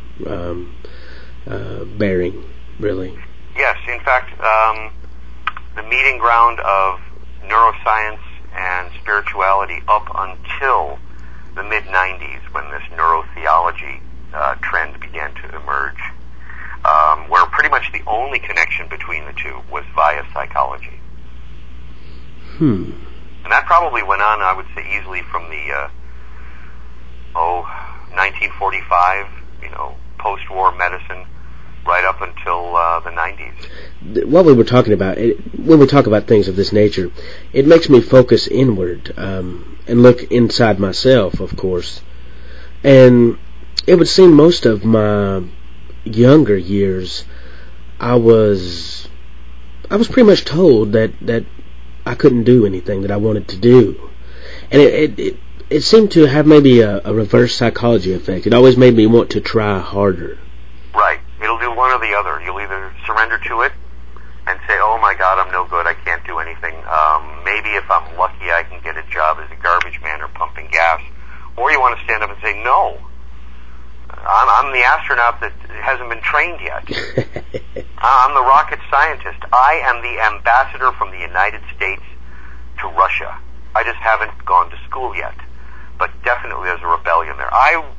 bearing, really. Yes, in fact, the meeting ground of neuroscience and spirituality up until the mid-90s, when this neurotheology trend began to emerge, where pretty much the only connection between the two was via psychology. And that probably went on, I would say, easily from the 1945, post-war medicine, right up until the 90s. What we were talking about, when we talk about things of this nature, it makes me focus inward and look inside myself, of course. And it would seem most of my younger years, I was pretty much told that I couldn't do anything that I wanted to do, and it seemed to have maybe a reverse psychology effect. It always made me want to try harder. Right. It'll do one or the other. You'll either surrender to it and say, oh my God, I'm no good, I can't do anything. Maybe if I'm lucky I can get a job as a garbage man or pumping gas. Or you want to stand up and say, no, I'm the astronaut that hasn't been trained yet. I'm the rocket scientist. I am the ambassador from the United States to Russia. I just haven't gone to school yet. But definitely there's a rebellion there.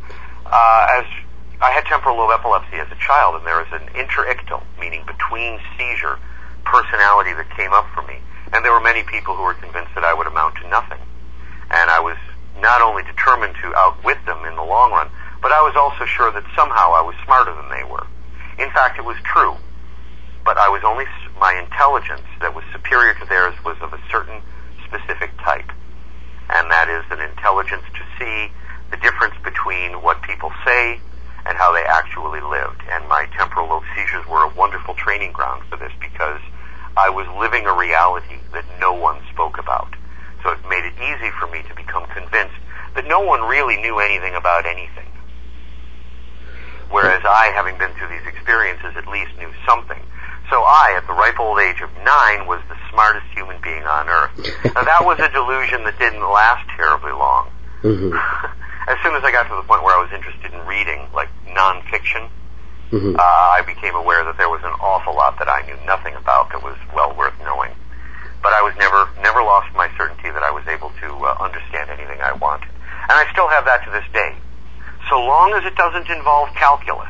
I had temporal lobe epilepsy as a child, and there was an interictal, meaning between seizure, personality that came up for me. And there were many people who were convinced that I would amount to nothing. And I was not only determined to outwit them in the long run, but I was also sure that somehow I was smarter than they were. In fact, it was true. But I was only, my intelligence that was superior to theirs was of a certain specific type. and that is an intelligence to see the difference between what people say and how they actually lived. And my temporal lobe seizures were a wonderful training ground for this, because I was living a reality that no one spoke about. So it made it easy for me to become convinced that no one really knew anything about anything. Whereas I, having been through these experiences, at least knew something. So I, at the ripe old age of 9, was the smartest human being on earth. Now that was a delusion that didn't last terribly long. Mm-hmm. As soon as I got to the point where I was interested in reading, like nonfiction, Mm-hmm. I became aware that there was an awful lot that I knew nothing about that was well worth knowing. But I was never lost my certainty that I was able to understand anything I wanted. And I still have that to this day. So long as it doesn't involve calculus.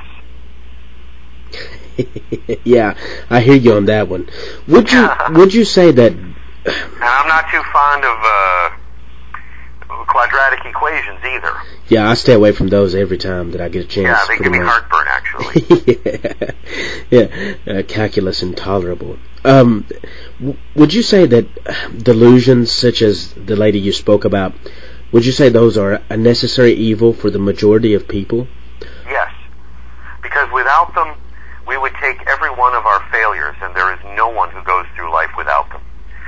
Yeah, I hear you on that one. Would you say that? And I'm not too fond of quadratic equations either. Yeah, I stay away from those every time that I get a chance. Yeah, they give me heartburn, actually. Yeah, calculus intolerable. Would you say that delusions such as the lady you spoke about, would you say those are a necessary evil for the majority of people? Yes, because without them, we would take every one of our failures, and there is no one who goes through life without them,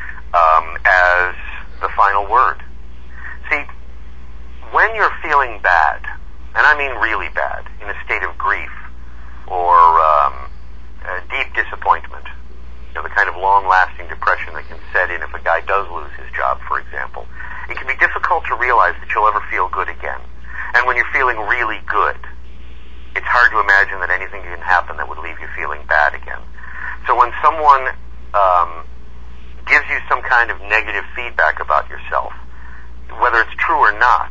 as the final word. See, when you're feeling bad, and I mean really bad, in a state of grief or deep disappointment, the kind of long-lasting depression that can set in if a guy does lose his job, for example, it can be difficult to realize that you'll ever feel good again. And when you're feeling really good, it's hard to imagine that anything can happen that would leave you feeling bad again. So when someone gives you some kind of negative feedback about yourself, whether it's true or not,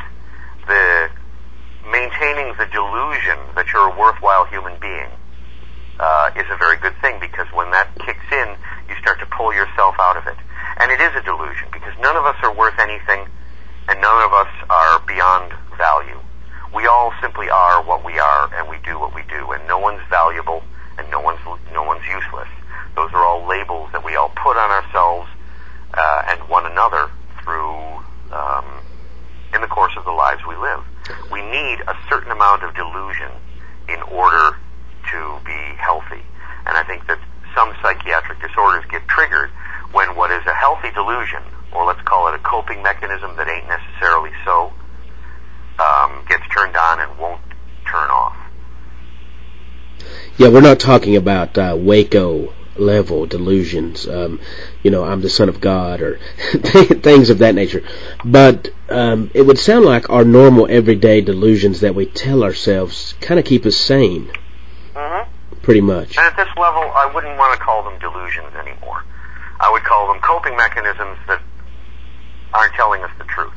maintaining the delusion that you're a worthwhile human being is a very good thing, because when that kicks in, you start to pull yourself out of it. And it is a delusion, because none of us are worth anything, and none of us are beyond value. We all simply are what we are, and we do what we do, and no one's valuable, and no one's useless. Those are all labels that we all put on ourselves and one another through in the course of the lives we live. We need a certain amount of delusion in order to be healthy. And I think that some psychiatric disorders get triggered when what is a healthy delusion, or let's call it a coping mechanism that ain't necessarily so, gets turned on and won't turn off. Yeah, we're not talking about Waco level delusions, I'm the son of God, or things of that nature. But it would sound like our normal everyday delusions that we tell ourselves kind of keep us sane. Mm-hmm. Pretty much. And at this level, I wouldn't want to call them delusions anymore. I would call them coping mechanisms that aren't telling us the truth.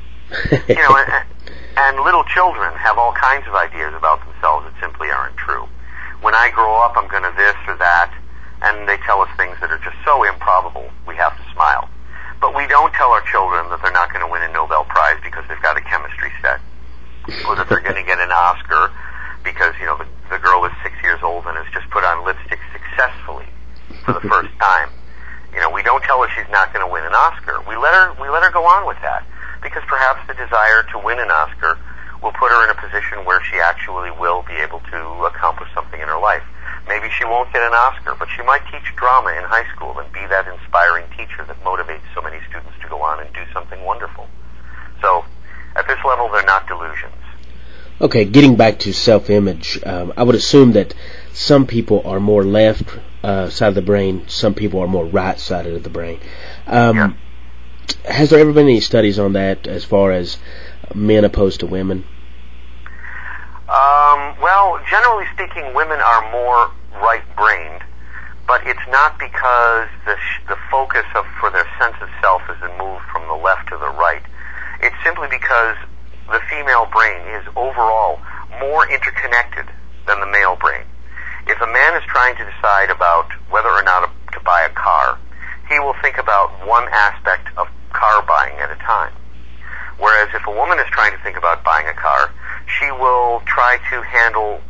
And little children have all kinds of ideas about themselves that simply aren't true. When I grow up, I'm going to this or that, and they tell us things that are just so improbable, we have to smile. But we don't tell our children that they're not going to win a Nobel Prize because they've got a chemistry set, or that they're going to get an Oscar because, the girl is 6 years old and has just put on lipstick successfully for the first time. We don't tell her she's not going to win an Oscar. We let her go on with that, because perhaps the desire to win an Oscar will put her in a position where she actually will be able to accomplish something in her life. Maybe she won't get an Oscar, but she might teach drama in high school and be that inspiring teacher that motivates so many students to go on and do something wonderful. So, at this level, they're not delusions. Okay, getting back to self-image, I would assume that some people are more left side of the brain, some people are more right sided of the brain. Yeah. Has there ever been any studies on that as far as men opposed to women? Well, generally speaking, women are more right-brained, but it's not because the focus for their sense of self has been moved from the left to the right. It's simply because the female brain is overall more interconnected than the male brain. If a man is trying to decide about whether or not to buy a car, he will think about one aspect of car buying at a time. Whereas if a woman is trying to think about buying a car, she will try to handle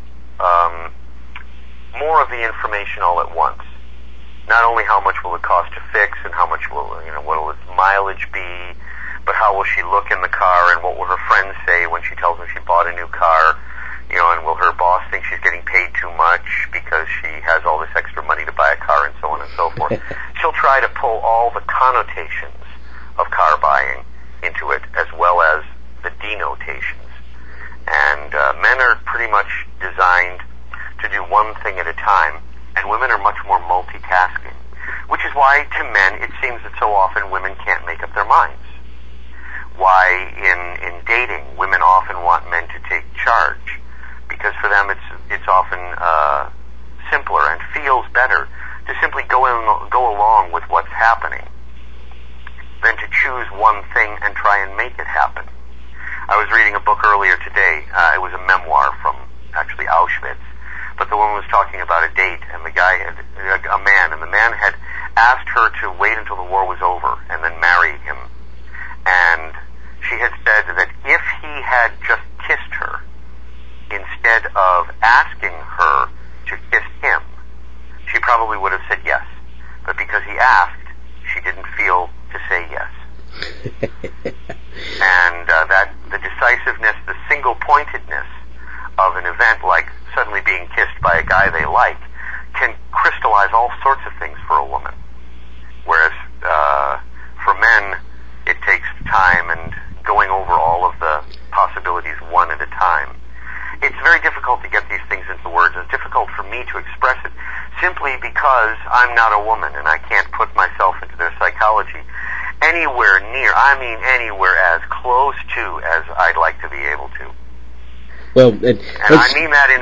more of the information all at once. Not only how much will it cost to fix, and how much will what will its mileage be, but how will she look in the car, and what will her friends say when she tells them she bought a new car, and will her boss think she's getting paid too much because she has all this extra money to buy a car, and so on and so forth. She'll try to pull all the connotations of car buying into it, as well as the denotations. And men are pretty much designed to do one thing at a time, and women are much more multitasking, which is why to men it seems that so often women can't make up their minds. Why in dating women often want men to take charge, because for them it's often simpler and feels better to simply go along with what's happening than to choose one thing and try and make it happen. I was reading a book earlier today. It was a memoir from actually Auschwitz, but the woman was talking about a date, and the guy had a man had asked her to wait until the war was over and then marry him. And she had said that if he had just kissed her instead of asking her to kiss him, she probably would have said yes. But because he asked, she didn't feel to say yes. And that the decisiveness, the single-pointedness of an event like suddenly being kissed by a guy they like can crystallize all sorts of things for a woman. Whereas for men, it takes time and going over all of the possibilities one at a time. It's very difficult to get these things into words. It's difficult for me to express it simply because I'm not a woman and I can't put myself into their psychology anywhere near, anywhere as close to as I'd like to be able to. Well, and I mean that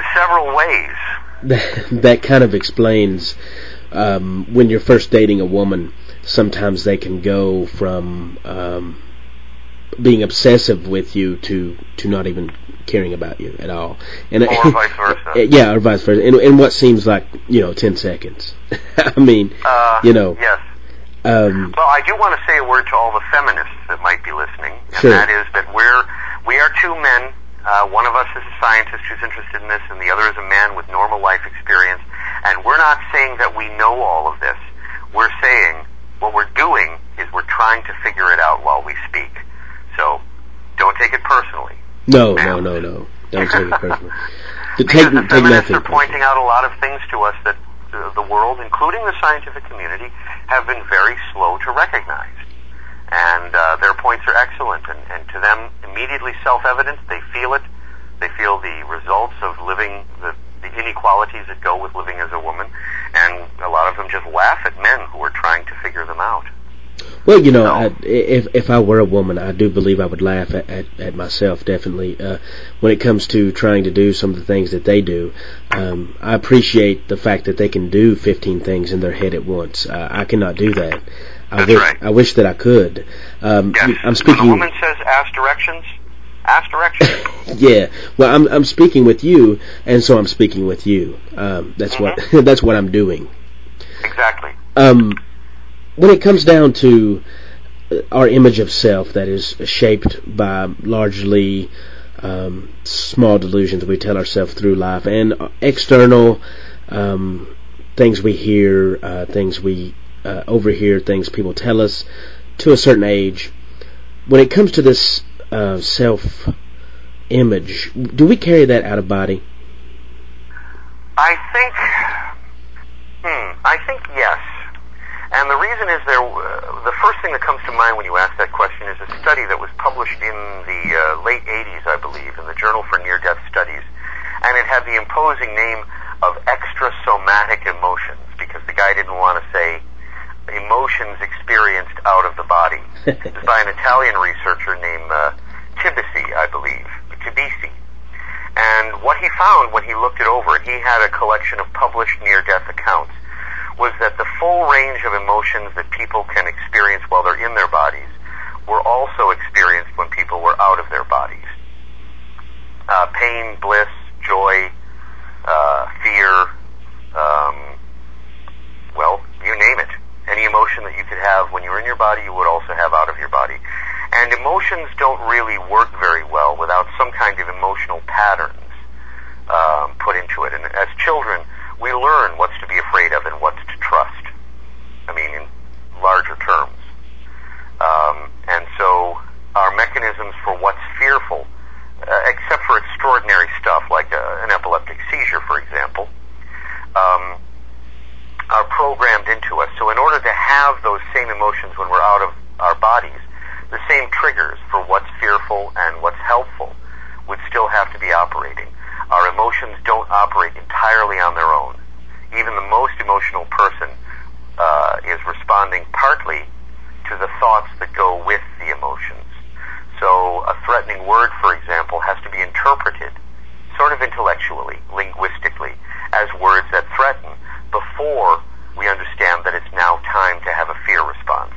in several ways. That kind of explains when you're first dating a woman, sometimes they can go from being obsessive with you to not even caring about you at all. And or vice versa. Yeah, or vice versa. In what seems like, 10 seconds. I mean, Yes. Well, I do want to say a word to all the feminists that might be listening, and sure. That is that we are two men. One of us is a scientist who's interested in this, and the other is a man with normal life experience. And we're not saying that we know all of this. We're saying what we're doing is we're trying to figure it out while we speak. So don't take it personally. No. Don't take it personally. Because the feminists are pointing out a lot of things to us that the world, including the scientific community, have been very slow to recognize. And their points are excellent, and to them, immediately self-evident. They feel it. They feel the results of living, the inequalities that go with living as a woman, and a lot of them just laugh at men who are trying to figure them out. Well, if I were a woman, I do believe I would laugh at myself, definitely. When it comes to trying to do some of the things that they do, I appreciate the fact that they can do 15 things in their head at once. I cannot do that. Right. I wish that I could. Yes. I'm speaking. When a woman says ask directions. Yeah. Well, I'm speaking with you, and so I'm speaking with you. That's what I'm doing. Exactly. When it comes down to our image of self that is shaped by largely small delusions we tell ourselves through life, and external things we hear, things we overhear, things people tell us to a certain age, when it comes to this self-image, do we carry that out of body? I think yes. And the reason is the first thing that comes to mind when you ask that question is a study that was published in the late 80s, I believe, in the Journal for Near-Death Studies. And it had the imposing name of extrasomatic emotions, because the guy didn't want to say emotions experienced out of the body. It was by an Italian researcher named Tibisi, I believe. Tibisi. And what he found when he looked it over, and he had a collection of published near-death accounts, was that the full range of emotions that people can experience while they're in their bodies were also experienced when people were out of their bodies. Pain, bliss, joy, fear, you name it. Any emotion that you could have when you're in your body, you would also have out of your body. And emotions don't really work very well without some kind of emotional patterns put into it. And as children, we learn what's to be afraid of and what's to trust. I mean, in larger terms. And so programmed into us. So in order to have those same emotions when we're out of our bodies, the same triggers for what's fearful and what's helpful would still have to be operating. Our emotions don't operate entirely on their own. Even the most emotional person is responding partly to the thoughts that go with the emotions. So a threatening word, for example, has to be interpreted sort of intellectually, linguistically, as words that threaten before we understand that it's now time to have a fear response.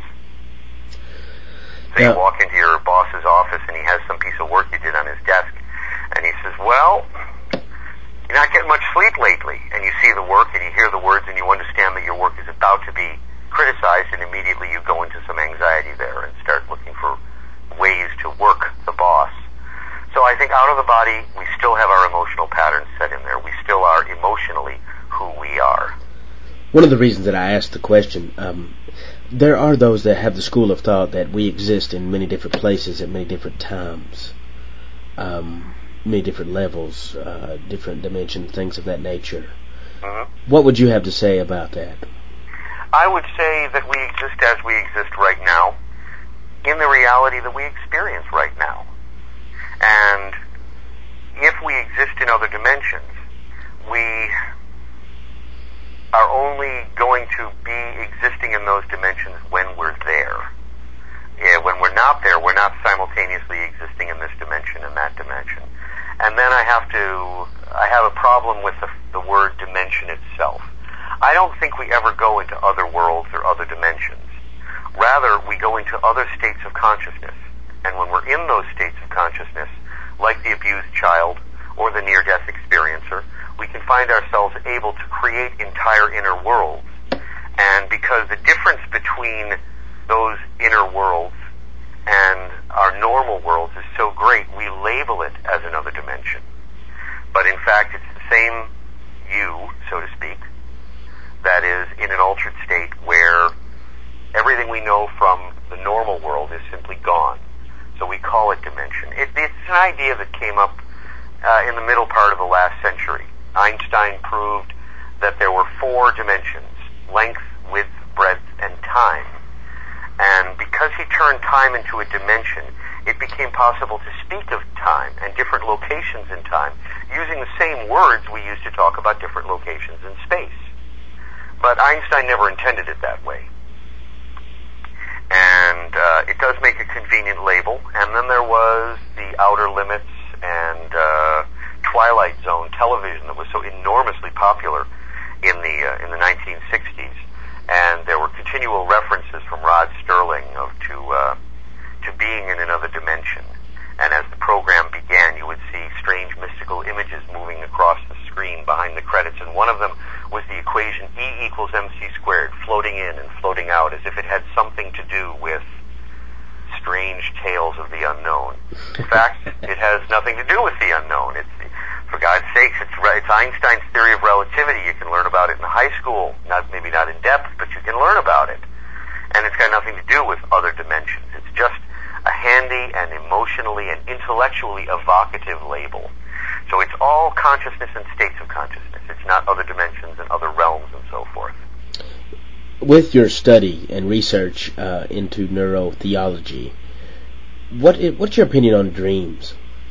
So you walk into your boss's office and he has some piece of work you did on his desk, and he says, well, you're not getting much sleep lately. And you see the work and you hear the words and you understand that your work is about to be criticized, and immediately you go into some anxiety there and start looking for ways to work the boss. So I think out of the body, we still have our emotional patterns set in there. We still are emotionally who we are. One of the reasons that I asked the question, there are those that have the school of thought that we exist in many different places at many different times, many different levels, different dimensions, things of that nature. Mm-hmm. What would you have to say about that? I would say that we exist as we exist right now, in the reality that we experience right now. And if we exist in other dimensions, we are only going to be existing in those dimensions when we're there. When we're not there, we're not simultaneously existing in this dimension and that dimension. And then I have a problem with the word dimension itself. I don't think we ever go into other worlds or other dimensions. Rather, we go into other states of consciousness. And when we're in those states of consciousness, like the abused child or the near-death experiencer, we can find ourselves able to create entire inner worlds. And because the difference between those inner worlds and our normal worlds is so great, we label it as another dimension. But in fact, it's the same you, so to speak, that is in an altered state where everything we know from the normal world is simply gone. So we call it dimension. It's an idea that came up in the middle part of the last century. Einstein proved that there were 4 dimensions: length, width, breadth, and time. And because he turned time into a dimension, it became possible to speak of time and different locations in time using the same words we use to talk about different locations in space. But Einstein never intended it that way. And it does make a convenient label. And then there was the Outer Limits and Twilight Zone television that was so enormously popular in the 1960s. And there were continual references from Rod Sterling to being in another dimension. And as the program began, you would see strange mystical images moving across the screen behind the credits. And one of them was the equation E equals mc squared, floating in and floating out, as if it had something to do with strange tales of the unknown. In fact, it has nothing to do with the unknown. For God's sakes, it's Einstein's theory of relativity. You can learn about it in high school. Maybe not in depth, but you can learn about it. And it's got nothing to do with other dimensions. It's just a handy and emotionally and intellectually evocative label. So it's all consciousness and states of consciousness. It's not other dimensions and other realms and so forth. With your study and research into neurotheology, what's your opinion on dreams?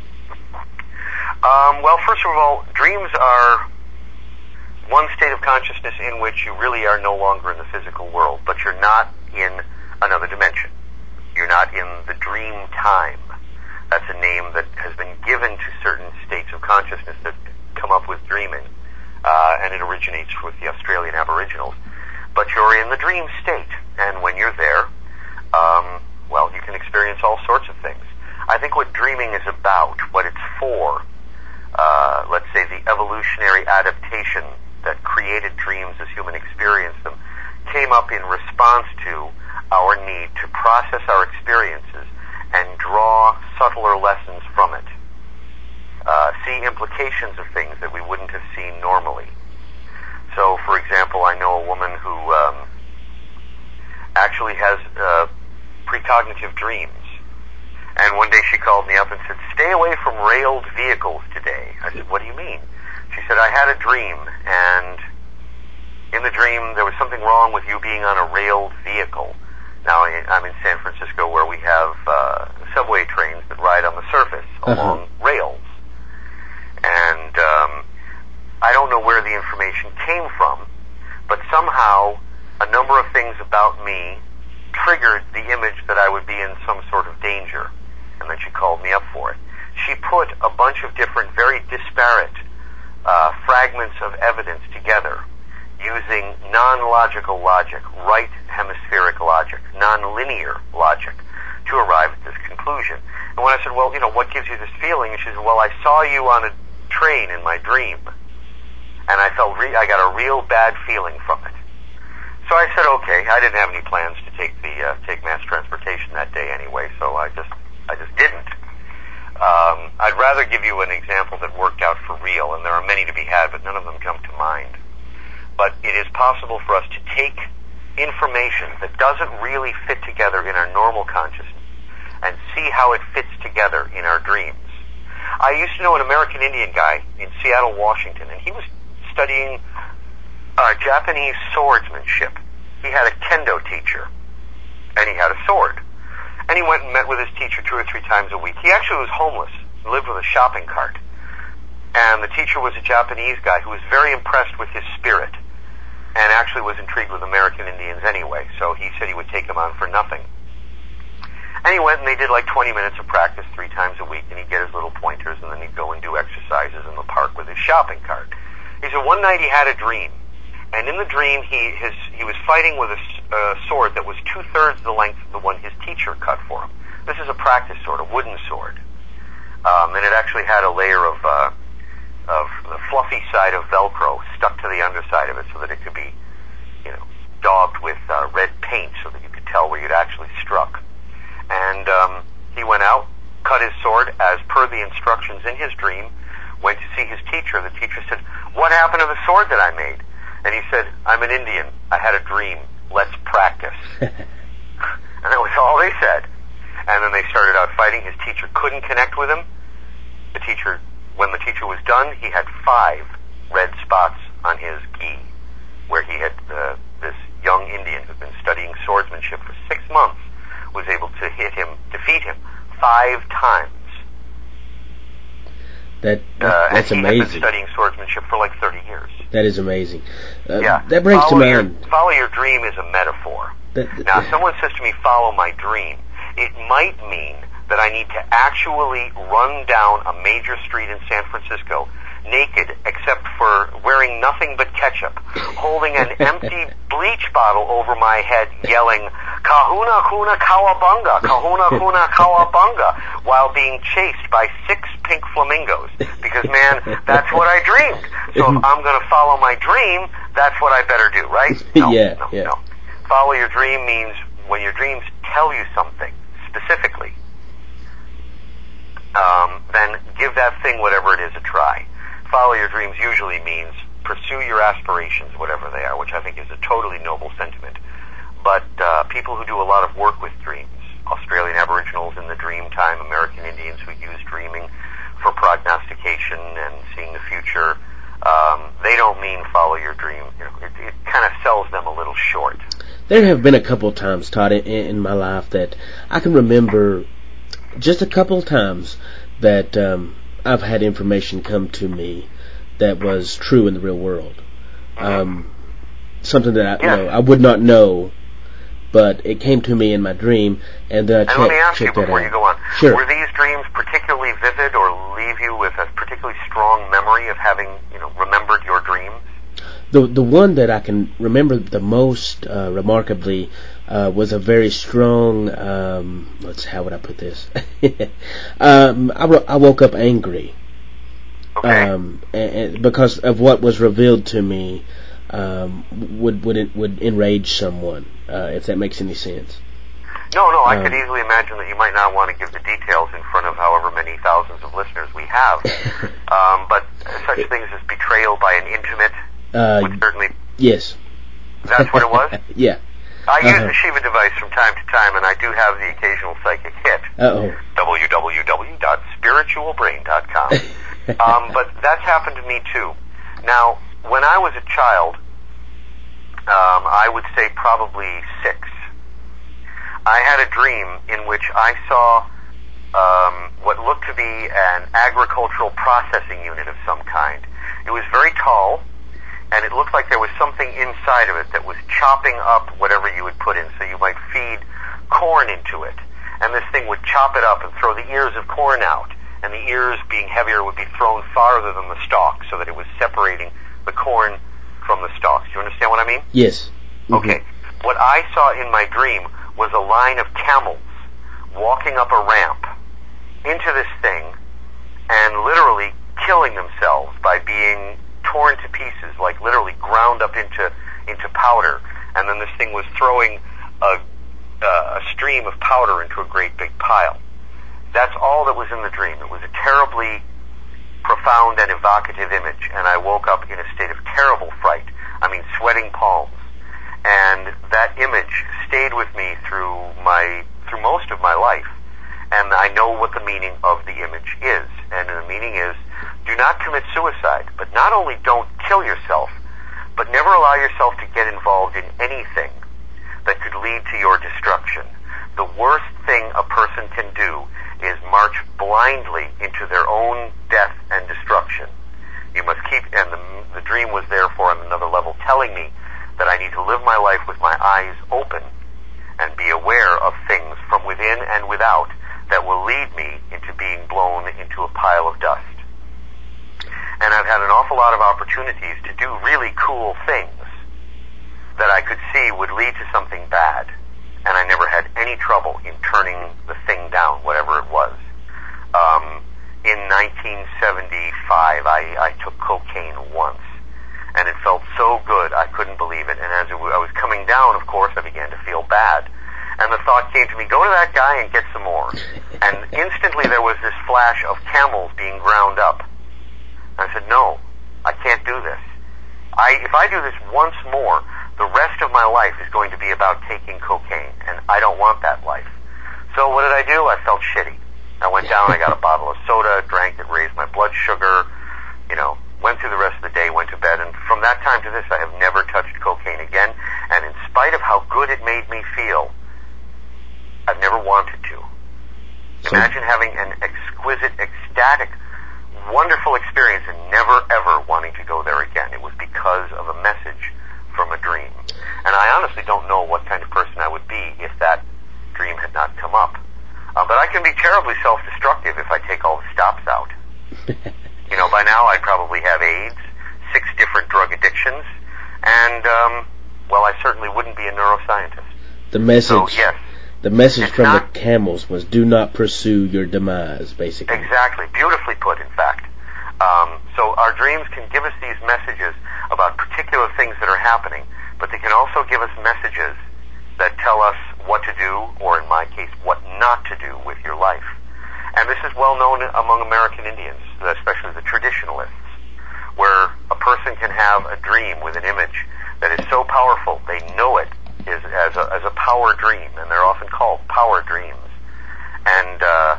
Well, first of all, dreams are one state of consciousness in which you really are no longer in the physical world, but you're not in another dimension. You're not in the dream time. That's a name that has been given to certain states of consciousness that come up with dreaming, and it originates with the Australian Aboriginals. But you're in the dream state, and when you're there, well, you can experience all sorts of things. I think what dreaming is about, what it's for, let's say the evolutionary adaptation that created dreams as human experience them, came up in response to our need to process our experiences and draw subtler lessons from it. See implications of things that we wouldn't have seen normally. So, for example, I know a woman who actually has precognitive dreams. And one day she called me up and said, "Stay away from railed vehicles today." I said, "What do you mean?" She said, "I had a dream, and In the dream, there was something wrong with you being on a railed vehicle. Now, I'm in San Francisco, where we have subway trains that ride on the surface along rails. And I don't know where the information came from, but somehow a number of things about me triggered the image that I would be in some sort of danger, and then she called me up for it. She put a bunch of different, very disparate fragments of evidence together using non-logical logic, right hemispheric logic, non-linear logic, to arrive at this conclusion. And when I said, well, what gives you this feeling? And she said, well, I saw you on a train in my dream, and I felt I got a real bad feeling from it. So I said, okay. I didn't have any plans to take mass transportation that day anyway, so I just didn't. I'd rather give you an example that worked out for real, and there are many to be had, but none of them come to mind. But it is possible for us to take information that doesn't really fit together in our normal consciousness and see how it fits together in our dreams. I used to know an American Indian guy in Seattle, Washington, and he was studying Japanese swordsmanship. He had a kendo teacher, and he had a sword. And he went and met with his teacher 2 or 3 times a week. He actually was homeless, lived with a shopping cart. And the teacher was a Japanese guy who was very impressed with his spirit, and actually was intrigued with American Indians anyway, so he said he would take him on for nothing. And he went and they did like 20 minutes of practice 3 times a week, and he'd get his little pointers, and then he'd go and do exercises in the park with his shopping cart. He said one night he had a dream, and in the dream he was fighting with a sword that was 2/3 the length of the one his teacher cut for him. This is a practice sword, a wooden sword. And it actually had a layer of the fluffy side of Velcro stuck to the underside of it so that it could be, daubed with red paint so that you could tell where you'd actually struck. And he went out, cut his sword as per the instructions in his dream, went to see his teacher. The teacher said, "What happened to the sword that I made?" And he said, "I'm an Indian. I had a dream. Let's practice." And that was all they said. And then they started out fighting. His teacher couldn't connect with him. When the teacher was done, he had 5 red spots on his gi, where he had, this young Indian who'd been studying swordsmanship for 6 months, was able to defeat him 5 times. That's and he amazing. Had been studying swordsmanship for like 30 years. That is amazing. Yeah. That brings to mind. Follow your dream is a metaphor. Now, if someone says to me, "Follow my dream," it might mean that I need to actually run down a major street in San Francisco naked except for wearing nothing but ketchup, holding an empty bleach bottle over my head, yelling, "Kahuna kuna kawabunga, kahuna kuna kawabunga," while being chased by 6 pink flamingos. Because, man, that's what I dreamed. So if I'm going to follow my dream, that's what I better do, right? No. Follow your dream means when your dreams tell you something specifically, then give that thing, whatever it is, a try. Follow your dreams usually means pursue your aspirations, whatever they are, which I think is a totally noble sentiment. But people who do a lot of work with dreams, Australian Aboriginals in the dream time, American Indians who use dreaming for prognostication and seeing the future, they don't mean follow your dream. It kind of sells them a little short. There have been a couple of times, Todd, in my life that I can remember just a couple of times that I've had information come to me that was true in the real world. Something that I would not know, but it came to me in my dream, and then I checked that out. And let me ask you before you go on. Sure. Were these dreams particularly vivid or leave you with a particularly strong memory of having, remembered your dreams? The one that I can remember the most remarkably was a very strong, how would I put this? I woke up angry. Okay. And because of what was revealed to me, would enrage someone, if that makes any sense. No, I could easily imagine that you might not want to give the details in front of however many thousands of listeners we have. But such things as betrayal by an intimate would certainly... Yes. That's what it was? Yeah. I use the Shiva device from time to time, and I do have the occasional psychic hit. www.spiritualbrain.com. But that's happened to me too. Now, when I was a child, I would say probably 6. I had a dream in which I saw what looked to be an agricultural processing unit of some kind. It was very tall, and it looked like there was something inside of it that was chopping up whatever you would put in. So you might feed corn into it, and this thing would chop it up and throw the ears of corn out, and the ears, being heavier, would be thrown farther than the stalk so that it was separating the corn from the stalks. Do you understand what I mean? Yes. Mm-hmm. Okay. What I saw in my dream was a line of camels walking up a ramp into this thing and literally killing themselves by being torn to pieces, like literally ground up into powder. And then this thing was throwing a stream of powder into a great big pile. That's all that was in the dream. It was a terribly profound and evocative image, and I woke up in a state of terrible fright. I mean, sweating palms. And that image stayed with me through most of my life. And I know what the meaning of the image is. And the meaning is, do not commit suicide, but not only don't kill yourself, but never allow yourself to get involved in anything that could lead to your destruction. The worst thing a person can do is march blindly into their own death and destruction. You must keep, and the dream was therefore on another level telling me that I need to live my life with my eyes open and be aware of things from within and without that will lead me into being blown into a pile of dust. And I've had an awful lot of opportunities to do really cool things that I could see would lead to something bad. And I never had any trouble in turning the thing down, whatever it was. In 1975, I took cocaine once, and it felt so good, I couldn't believe it. And as I was coming down, of course, I began to feel bad. And the thought came to me, go to that guy and get some more. And instantly there was this flash of camels being ground up. And I said, no, I can't do this. If I do this once more, the rest of my life is going to be about taking cocaine, and I don't want that life. So what did I do? I felt shitty. I went down, I got a bottle of soda, drank it, raised my blood sugar, went through the rest of the day, went to bed, and from that time to this, I have never touched cocaine again, and in spite of how good it made me feel, I've never wanted to. Imagine having an exquisite, ecstatic, wonderful experience and never, ever wanting to go there again. It was because of a message from a dream. And I honestly don't know what kind of person I would be if that dream had not come up. But I can be terribly self-destructive if I take all the stops out. By now I'd probably have AIDS, 6 different drug addictions, and, I certainly wouldn't be a neuroscientist. The message, so, yes, the message from the camels was, do not pursue your demise, basically. Exactly. Beautifully put, in fact. So our dreams can give us these messages about particular things that are happening, but they can also give us messages that tell us what to do, or in my case, what not to do with your life. And this is well known among American Indians, especially the traditionalists, where a person can have a dream with an image that is so powerful, they know it is as a power dream, and they're often called power dreams. And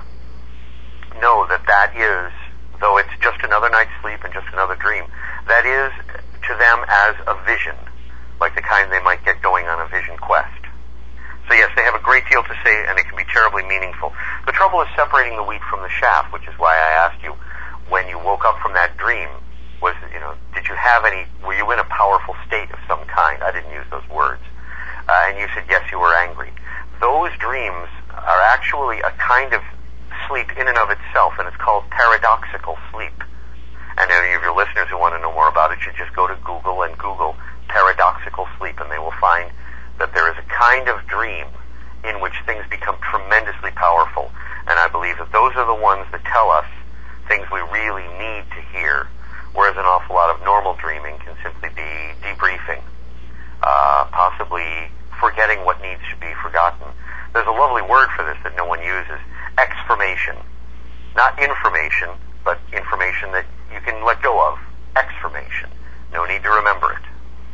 know that is, though it's just another night's sleep and just another dream, that is to them as a vision, like the kind they might get going on a vision quest. So yes, they have a great deal to say, and it can be terribly meaningful. The trouble is separating the wheat from the chaff, which is why I asked you, when you woke up from that dream, did you have were you in a powerful state of some kind? I didn't use those words. And you said, yes, you were angry. Those dreams are actually a kind of sleep in and of itself, and it's called paradoxical sleep. And any of your listeners who want to know more about it should just go to Google and Google paradoxical sleep, and they will find that there is a kind of dream in which things become tremendously powerful. And I believe that those are the ones that tell us things we really need to hear, whereas an awful lot of normal dreaming can simply be debriefing, possibly forgetting what needs to be forgotten. There's a lovely word for this that no one uses, exformation. Not information, but information that you can let go of. Exformation. No need to remember it.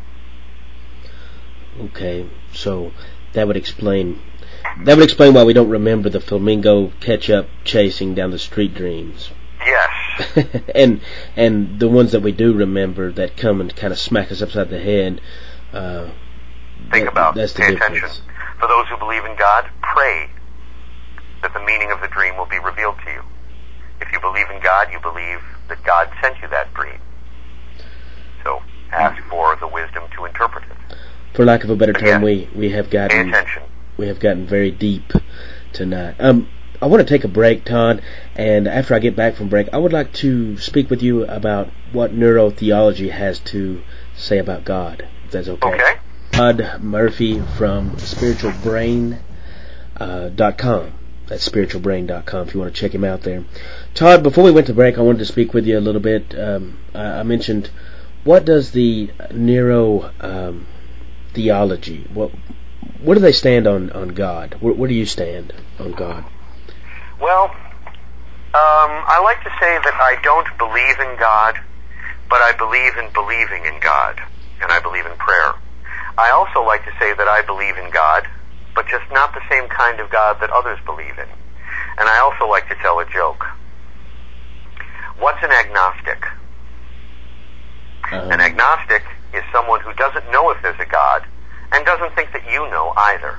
Okay, so that would explain why we don't remember the flamingo catch-up chasing down the street dreams. Yes. and the ones that we do remember that come and kind of smack us upside the head, Think about, that's the pay difference. attention. For those who believe in God, pray that the meaning of the dream will be revealed to you. If you believe in God, you believe that God sent you that dream. So ask for the wisdom to interpret it. For lack of a better term, yes, we have pay attention. gotten very deep tonight. I want to take a break, Todd, and after I get back from break, I would like to speak with you about what neurotheology has to say about God, if that's okay. Okay. Todd Murphy from spiritualbrain.com. That's spiritualbrain.com if you want to check him out there. Todd, before we went to break, I wanted to speak with you a little bit. I mentioned, what does the neurotheology, what do they stand on God? Where do you stand on God? Well, I like to say that I don't believe in God, but I believe in believing in God, and I believe in prayer. I also like to say that I believe in God, but just not the same kind of God that others believe in. And I also like to tell a joke. What's an agnostic? An agnostic is someone who doesn't know if there's a God and doesn't think that you know either.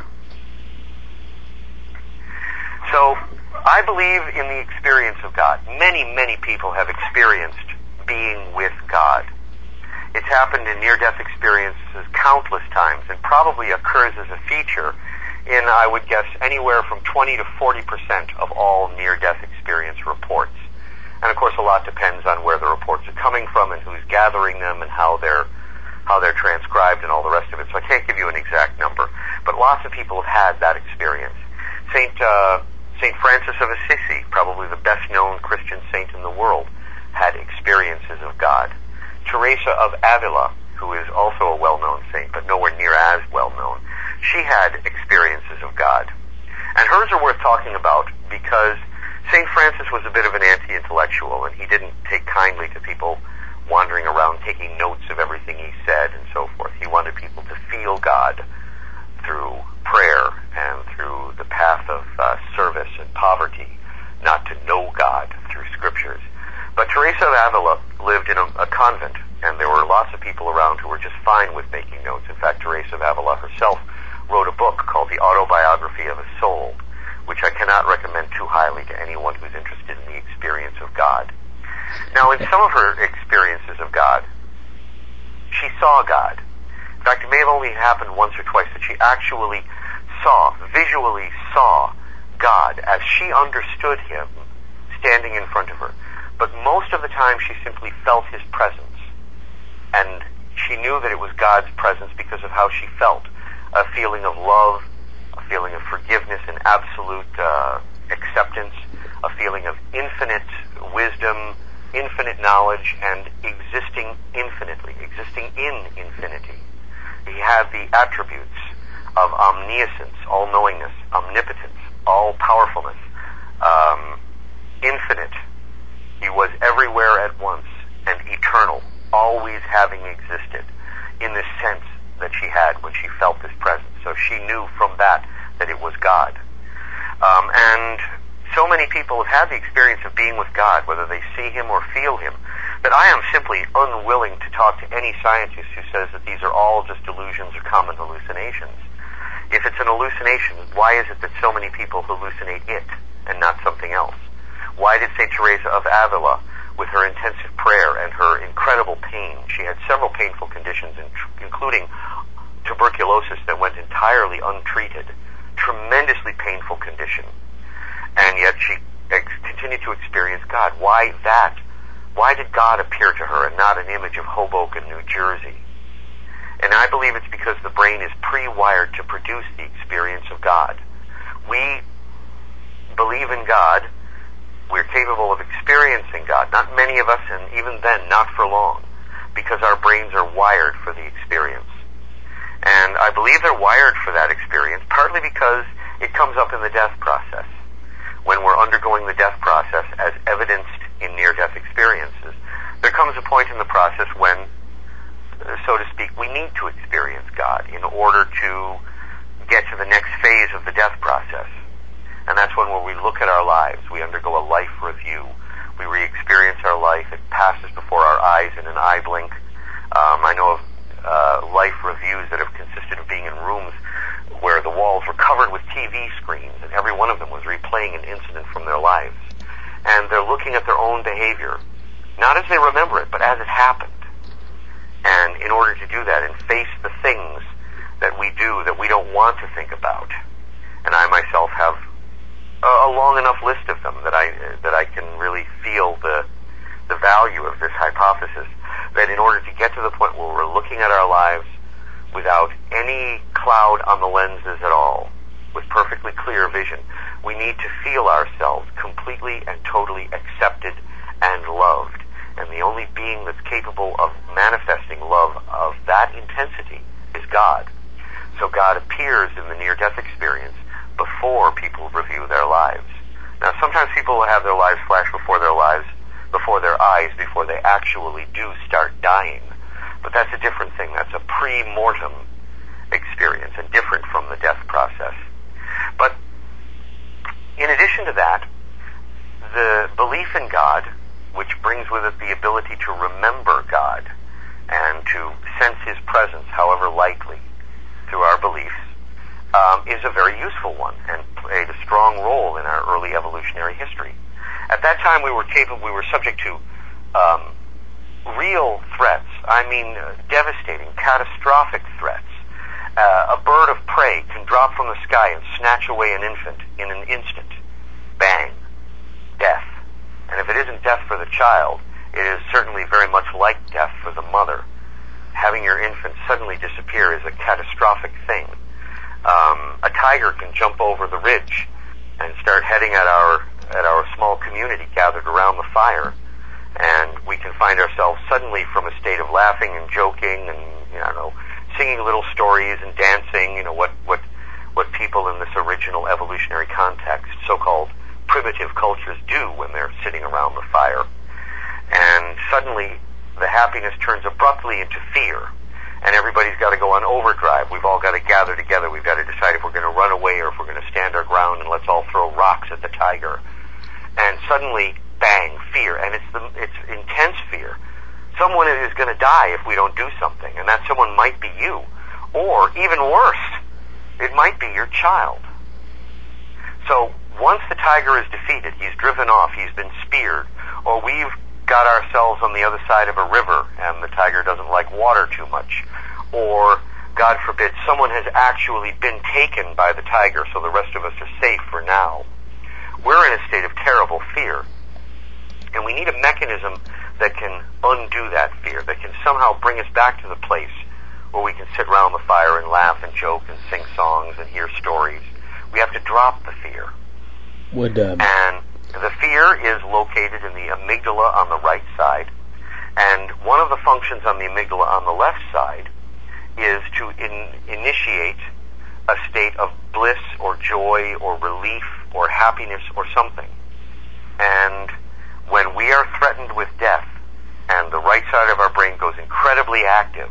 So, I believe in the experience of God. Many, many people have experienced being with God. It's happened in near-death experiences countless times and probably occurs as a feature in, I would guess, anywhere from 20 to 40% of all near-death experience reports. And of course, a lot depends on where the reports are coming from and who's gathering them and how they're transcribed and all the rest of it. So I can't give you an exact number, but lots of people have had that experience. Saint Francis of Assisi, probably the best-known Christian saint in the world, had experiences of God. Teresa of Avila, who is also a well-known saint, but nowhere near as well-known, she had experiences of God. And hers are worth talking about because St. Francis was a bit of an anti-intellectual, and he didn't take kindly to people wandering around taking notes of everything he said and so forth. He wanted people to feel God through prayer and through the path of service and poverty, not to know God through scriptures. But Teresa of Avila lived in a convent, and there were lots of people around who were just fine with making notes. In fact, Teresa of Avila herself wrote a book called The Autobiography of a Soul, which I cannot recommend too highly to anyone who's interested in the experience of God. Now, in some of her experiences of God, she saw God. In fact, it may have only happened once or twice that she actually visually saw God as she understood him standing in front of her. But most of the time she simply felt his presence. And she knew that it was God's presence because of how she felt. A feeling of love, a feeling of forgiveness and absolute acceptance, a feeling of infinite wisdom, infinite knowledge, and existing infinitely, existing in infinity. He had the attributes of omniscience, all-knowingness, omnipotence, all-powerfulness, infinite. He was everywhere at once and eternal, always having existed in the sense that she had when she felt this presence. So she knew from that it was God. And so many people have had the experience of being with God, whether they see him or feel him, that I am simply unwilling to talk to any scientist who says that these are all just delusions or common hallucinations. If it's an hallucination, why is it that so many people hallucinate it and not something else? Why did St. Teresa of Avila, with her intensive prayer and her incredible pain, she had several painful conditions, including tuberculosis that went entirely untreated, tremendously painful condition, and yet she continued to experience God. Why that? Why did God appear to her and not an image of Hoboken, New Jersey? And I believe it's because the brain is pre-wired to produce the experience of God. We believe in God. We're capable of experiencing God. Not many of us, and even then, not for long, because our brains are wired for the experience. And I believe they're wired for that experience, partly because it comes up in the death process. When we're undergoing the death process, as evidenced in near-death experiences, there comes a point in the process when, so to speak, we need to experience God in order to get to the next phase of the death process. And that's when we look at our lives. We undergo a life review. We re-experience our life. It passes before our eyes in an eye blink. I know of life reviews that have consisted of being in TV screens, and every one of them was replaying an incident from their lives. And they're looking at their own behavior, not as they remember it, but as it happened. And in order to do that and face the things that we do that we don't want to think about, and I myself have a long enough list of them that I can really feel the value of this hypothesis, that in order to get to the point where we're looking at our lives without any cloud on the lenses at all, with perfectly clear vision, we need to feel ourselves completely and totally accepted and loved. And the only being that's capable of manifesting love of that intensity is God. So God appears in the near-death experience before people review their lives. Now, sometimes people will have their lives flash before their eyes, before they actually do start dying. But that's a different thing. That's a pre-mortem experience and different from the death process. But in addition to that, the belief in God, which brings with it the ability to remember God and to sense His presence, however lightly, through our beliefs, is a very useful one and played a strong role in our early evolutionary history. At that time, we were subject to real threats. I mean, devastating, catastrophic threats. A bird of prey can drop from the sky and snatch away an infant in an instant. Bang. Death. And if it isn't death for the child, it is certainly very much like death for the mother. Having your infant suddenly disappear is a catastrophic thing. A tiger can jump over the ridge and start heading at our small community gathered around the fire, and we can find ourselves suddenly from a state of laughing and joking and, singing little stories and dancing, what people in this original evolutionary context, so-called primitive cultures, do when they're sitting around the fire. And suddenly the happiness turns abruptly into fear, and everybody's got to go on overdrive. We've all got to gather together. We've got to decide if we're going to run away or if we're going to stand our ground, and let's all throw rocks at the tiger. And suddenly, bang, fear, and it's intense fear. Someone is going to die if we don't do something, and that someone might be you, or even worse, it might be your child. So once the tiger is defeated, he's driven off, he's been speared, or we've got ourselves on the other side of a river and the tiger doesn't like water too much, or, God forbid, someone has actually been taken by the tiger, so the rest of us are safe for now. We're in a state of terrible fear, and we need a mechanism that can undo that fear, that can somehow bring us back to the place where we can sit around the fire and laugh and joke and sing songs and hear stories. We have to drop the fear. And the fear is located in the amygdala on the right side, and one of the functions on the amygdala on the left side is to initiate a state of bliss or joy or relief or happiness or something. And when we are threatened with death and the right side of our brain goes incredibly active,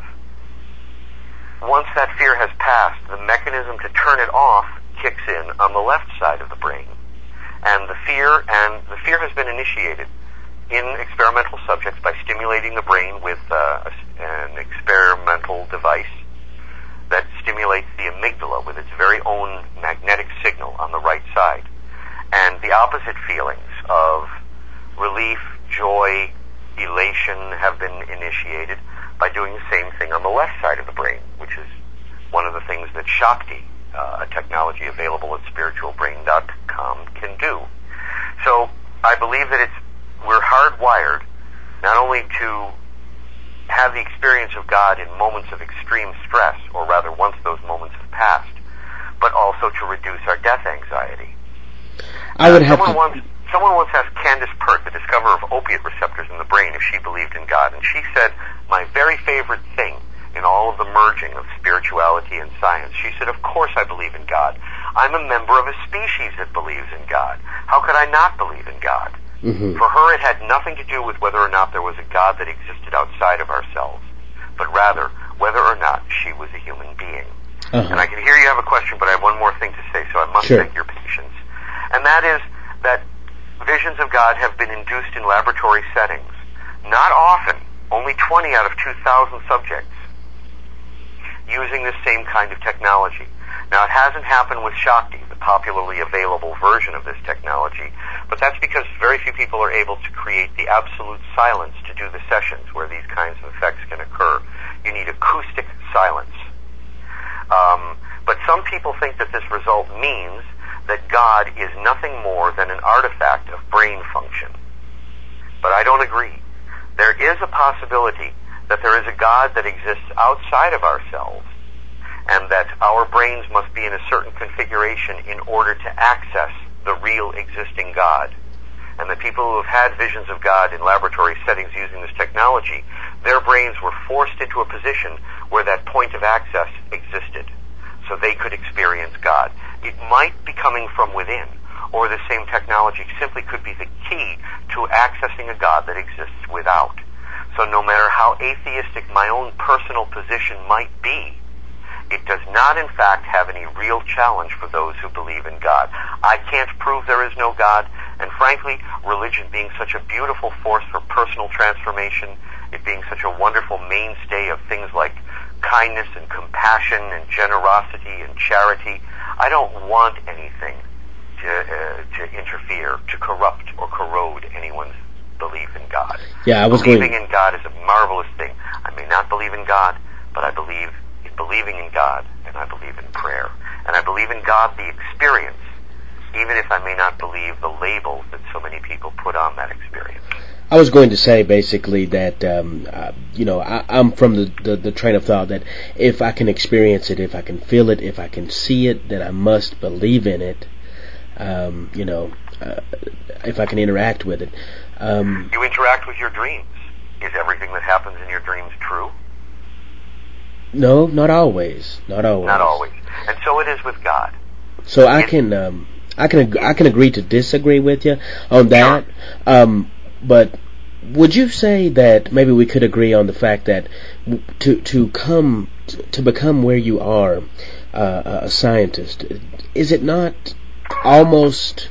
once that fear has passed, the mechanism to turn it off kicks in on the left side of the brain. And the fear has been initiated in experimental subjects by stimulating the brain with an experimental device that stimulates the amygdala with its very own magnetic signal on the right side. And the opposite feelings of relief, joy, elation have been initiated by doing the same thing on the left side of the brain, which is one of the things that Shakti, a technology available at spiritualbrain.com, can do. So I believe that we're hardwired not only to have the experience of God in moments of extreme stress, or rather once those moments have passed, but also to reduce our death anxiety. Someone once asked Candace Pert, the discoverer of opiate receptors in the brain, if she believed in God, and she said, my very favorite thing in all of the merging of spirituality and science, she said, of course I believe in God. I'm a member of a species that believes in God. How could I not believe in God? Mm-hmm. For her, it had nothing to do with whether or not there was a God that existed outside of ourselves, but rather whether or not she was a human being. Uh-huh. And I can hear you have a question, but I have one more thing to say, so I must beg your patience. And that is that visions of God have been induced in laboratory settings. Not often, only 20 out of 2,000 subjects using this same kind of technology. Now, it hasn't happened with Shakti, the popularly available version of this technology, but that's because very few people are able to create the absolute silence to do the sessions where these kinds of effects can occur. You need acoustic silence. But some people think that this result means that God is nothing more than an artifact of brain function. But I don't agree. There is a possibility that there is a God that exists outside of ourselves, and that our brains must be in a certain configuration in order to access the real existing God. And the people who have had visions of God in laboratory settings using this technology, their brains were forced into a position where that point of access existed, so they could experience God. It might be coming from within, or the same technology simply could be the key to accessing a God that exists without. So no matter how atheistic my own personal position might be, it does not, in fact, have any real challenge for those who believe in God. I can't prove there is no God, and frankly, religion being such a beautiful force for personal transformation, it being such a wonderful mainstay of things like kindness and compassion and generosity and charity, I don't want anything to interfere, to corrupt or corrode anyone's belief in God. Yeah, Believing in God is a marvelous thing. I may not believe in God, but I believe in believing in God, and I believe in prayer. And I believe in God, the experience, even if I may not believe the labels that so many people put on that experience. I was going to say basically that, I'm from the train of thought that if I can experience it, if I can feel it, if I can see it, then I must believe in it, if I can interact with it. You interact with your dreams. Is everything that happens in your dreams true? No, not always. Not always. Not always. And so it is with God. So I can agree to disagree with you on that. Sure. But would you say that maybe we could agree on the fact that to become where you are, a scientist, is it not almost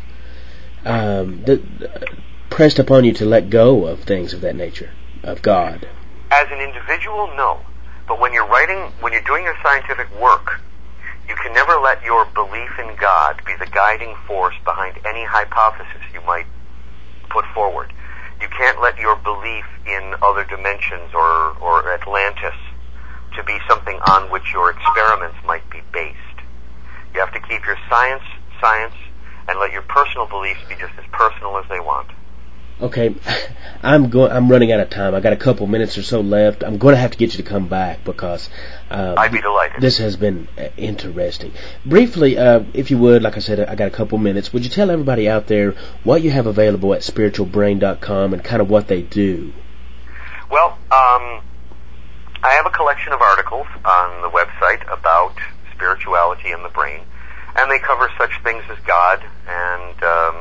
pressed upon you to let go of things of that nature, of God? As an individual, no. But when you're doing your scientific work, you can never let your belief in God be the guiding force behind any hypothesis you might put forward. You can't let your belief in other dimensions or Atlantis to be something on which your experiments might be based. You have to keep your science, and let your personal beliefs be just as personal as they want. Okay, I'm running out of time. I got a couple minutes or so left. I'm going to have to get you to come back because I'd be delighted. This has been interesting. Briefly, if you would, like I said, I got a couple minutes. Would you tell everybody out there what you have available at spiritualbrain.com and kind of what they do? Well, I have a collection of articles on the website about spirituality and the brain, and they cover such things as God and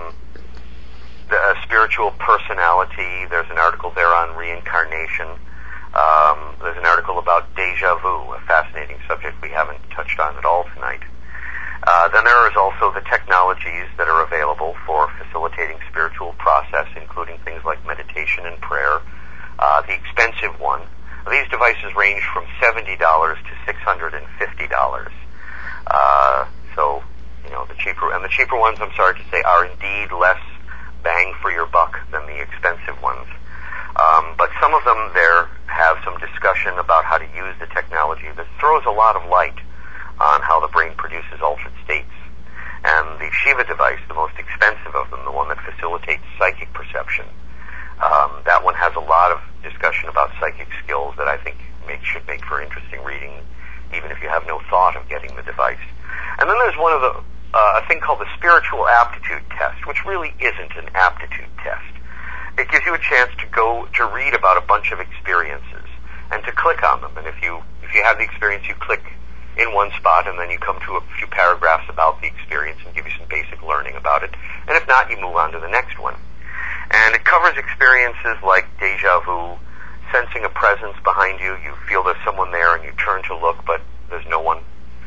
the spiritual personality. There's an article there on reincarnation. There's an article about deja vu, a fascinating subject we haven't touched on at all tonight. Then there is also the technologies that are available for facilitating spiritual process, including things like meditation and prayer. The expensive one. These devices range from $70 to $650. So, the cheaper ones, I'm sorry to say, are indeed less bang for your buck than the expensive ones. But some of them there have some discussion about how to use the technology that throws a lot of light on how the brain produces altered states. And the Shiva device, the most expensive of them, the one that facilitates psychic perception, that one has a lot of discussion about psychic skills that I think should make for interesting reading, even if you have no thought of getting the device. And then there's a thing called the spiritual aptitude test, which really isn't an aptitude test. It gives you a chance to read about a bunch of experiences and to click on them. And if you have the experience, you click in one spot, and then you come to a few paragraphs about the experience and give you some basic learning about it. And if not, you move on to the next one. And it covers experiences like deja vu, sensing a presence behind you. You feel there's someone there, and you turn to look, but there's no one.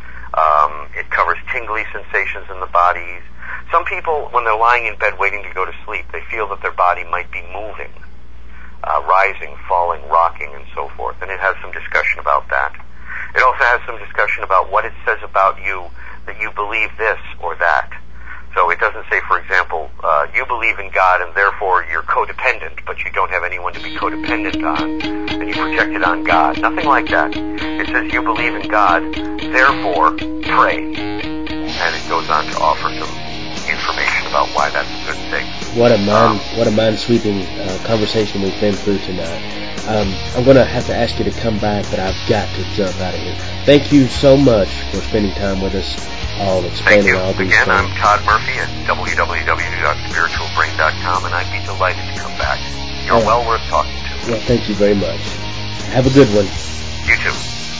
It covers tingly sensations in the bodies. Some people, when they're lying in bed waiting to go to sleep, they feel that their body might be moving, rising, falling, rocking, and so forth. And it has some discussion about that. It also has some discussion about what it says about you that you believe this or that. So it doesn't say, for example, you believe in God and therefore you're codependent, but you don't have anyone to be codependent on, and you project it on God. Nothing like that. It says you believe in God, therefore pray. And it goes on to offer some information about why that's a good thing. What a mind-sweeping conversation we've been through tonight. I'm going to have to ask you to come back, but I've got to jump out of here. Thank you so much for spending time with us, all explaining all these Again, things. I'm Todd Murphy at www.spiritualbrain.com, and I'd be delighted to come back. You're well worth talking to. Well, thank you very much. Have a good one. You too.